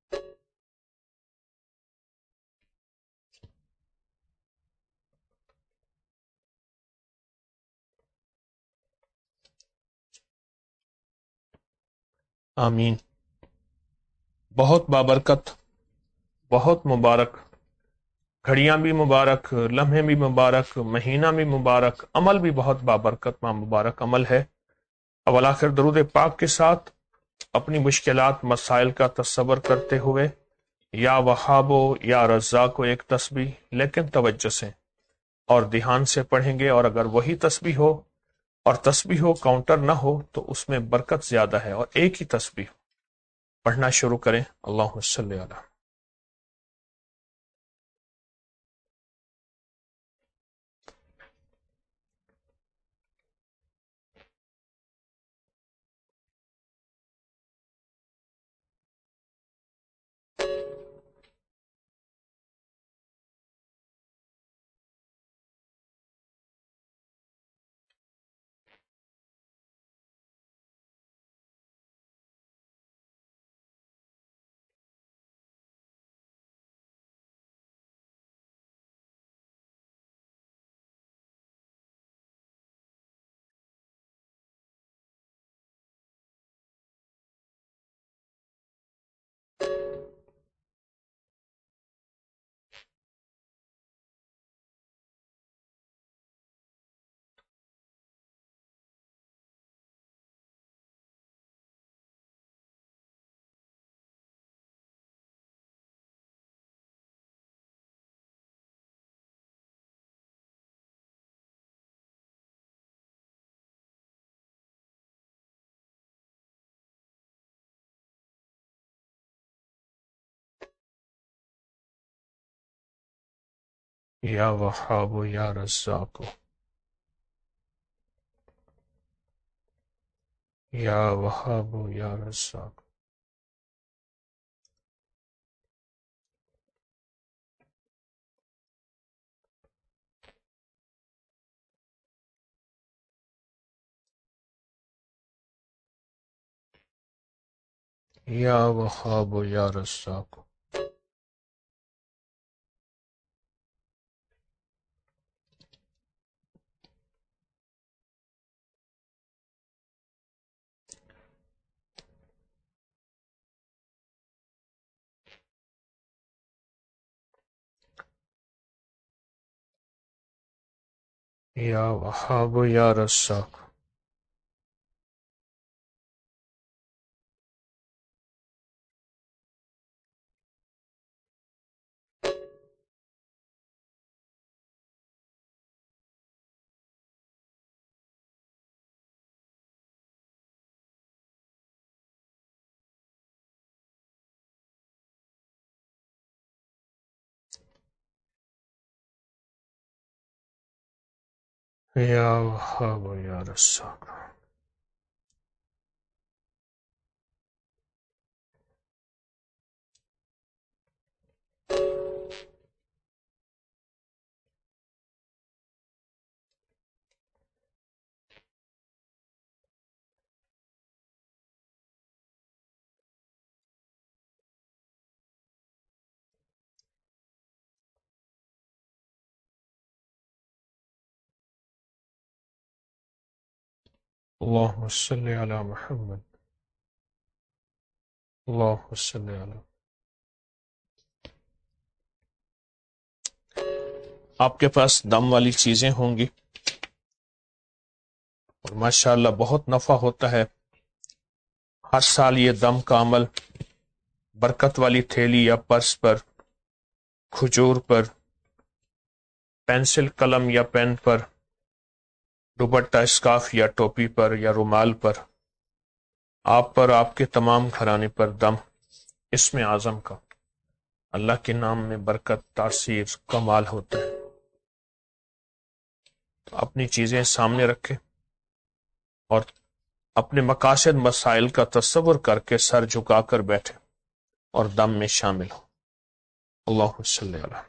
آمین۔ بہت بابرکت، بہت مبارک، گھڑیاں بھی مبارک، لمحے بھی مبارک، مہینہ بھی مبارک، عمل بھی بہت بابرکت مبارک عمل ہے۔ اول آخر درود پاک کے ساتھ اپنی مشکلات مسائل کا تصور کرتے ہوئے یا وہابو یا رزاقو ایک تسبیح، لیکن توجہ سے اور دھیان سے پڑھیں گے، اور اگر وہی تسبیح ہو اور تسبیح ہو کاؤنٹر نہ ہو تو اس میں برکت زیادہ ہے، اور ایک ہی تسبیح پڑھنا شروع کریں۔ اللہم صلی علی۔ یا وہاب یا رزاق، یا وہاب یا رزاق، یا وہاب یا رزاق۔ یا وہاب یا رزاق۔ یا وہاب یا رزاق. اللہم صلی علی محمد. اللہم صلی علی. آپ کے پاس دم والی چیزیں ہوں گی اور ماشاءاللہ بہت نفع ہوتا ہے. ہر سال یہ دم کا عمل برکت والی تھیلی یا پرس پر، کھجور پر، پینسل قلم یا پین پر، دوپٹہ اسکارف یا ٹوپی پر یا رومال پر، آپ پر، آپ کے تمام گھرانے پر دم اسم اعظم کا اللہ کے نام میں برکت، تاثیر، کمال ہوتا ہے. تو اپنی چیزیں سامنے رکھیں اور اپنے مقاصد مسائل کا تصور کر کے سر جھکا کر بیٹھے اور دم میں شامل ہو. اللہم صلی علی.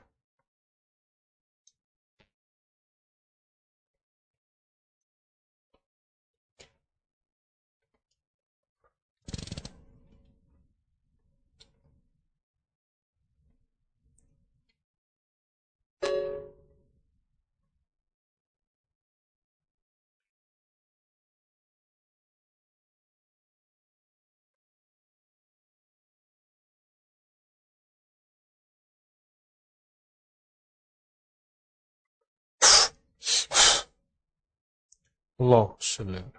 اللہم صلی علی.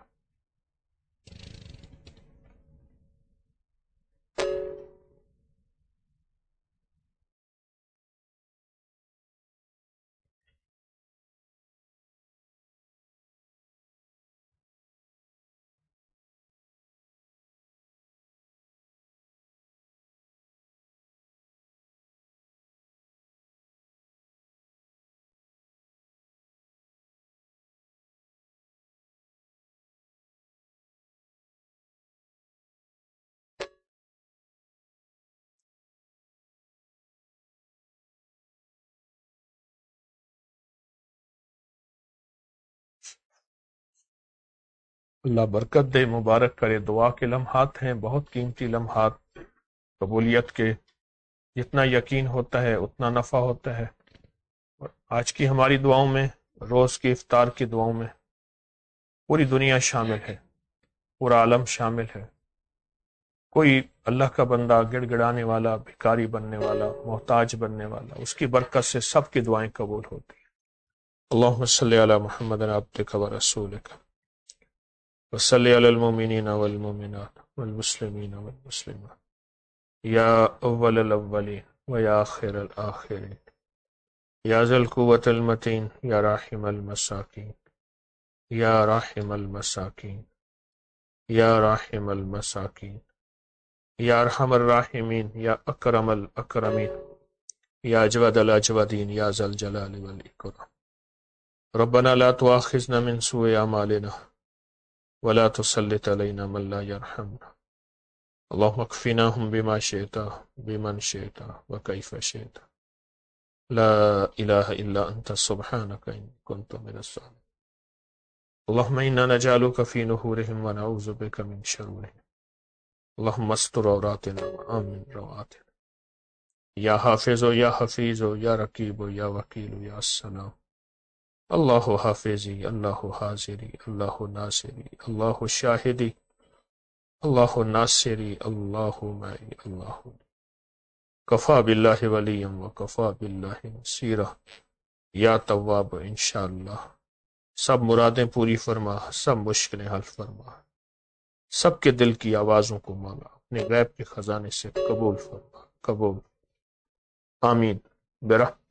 اللہ برکت دے، مبارک کرے. دعا کے لمحات ہیں، بہت قیمتی لمحات. قبولیت کے جتنا یقین ہوتا ہے اتنا نفع ہوتا ہے. اور آج کی ہماری دعاؤں میں، روز کی افطار کی دعاؤں میں پوری دنیا شامل ہے، پورا عالم شامل ہے. کوئی اللہ کا بندہ گڑ گڑانے والا، بھکاری بننے والا، محتاج بننے والا، اس کی برکت سے سب کی دعائیں قبول ہوتی ہیں. اللہم صلی علی محمد عبدک و رسولک وصلی علی المؤمنین والمؤمنات والمسلمین والمسلمات یا اول الاولین و یا آخر الآخرین یا ذی القوة المتین یا راحم المساکین یا راحم المساکین یا راحم المساکین یا ارحم الراحمین یا اکرم الاکرمین یا اجود الاجودین یا ذا الجلال والاکرام. ربنا لا تؤاخذنا من سوء اعمالنا ولا تسلط علينا من لا يرحمنا. اللهم اكفناهم بما شئت بمن شئت وكيف شئت. لا إله إلا أنت سبحانك إن كنت من الظالمين. اللهم إنا نجعلك في نحورهم ونعوذ بك من شرورهم. اللهم استر عوراتنا وآمن روعاتنا. يا حافظ يا حفيظ يا رقيب يا وكيل يا السلام. اللہ حافظی، اللہ حاضری، اللہ ناصری، اللہ شاہدی، اللہ ناصری، اللہ معی، اللہ کفا باللہ ولیا وکفا باللہ نصیرا. یا تواب انشاءاللہ سب مرادیں پوری فرما، سب مشکلیں حل فرما، سب کے دل کی آوازوں کو مانگا، اپنے غیب کے خزانے سے قبول فرما، قبول. آمین برحمتک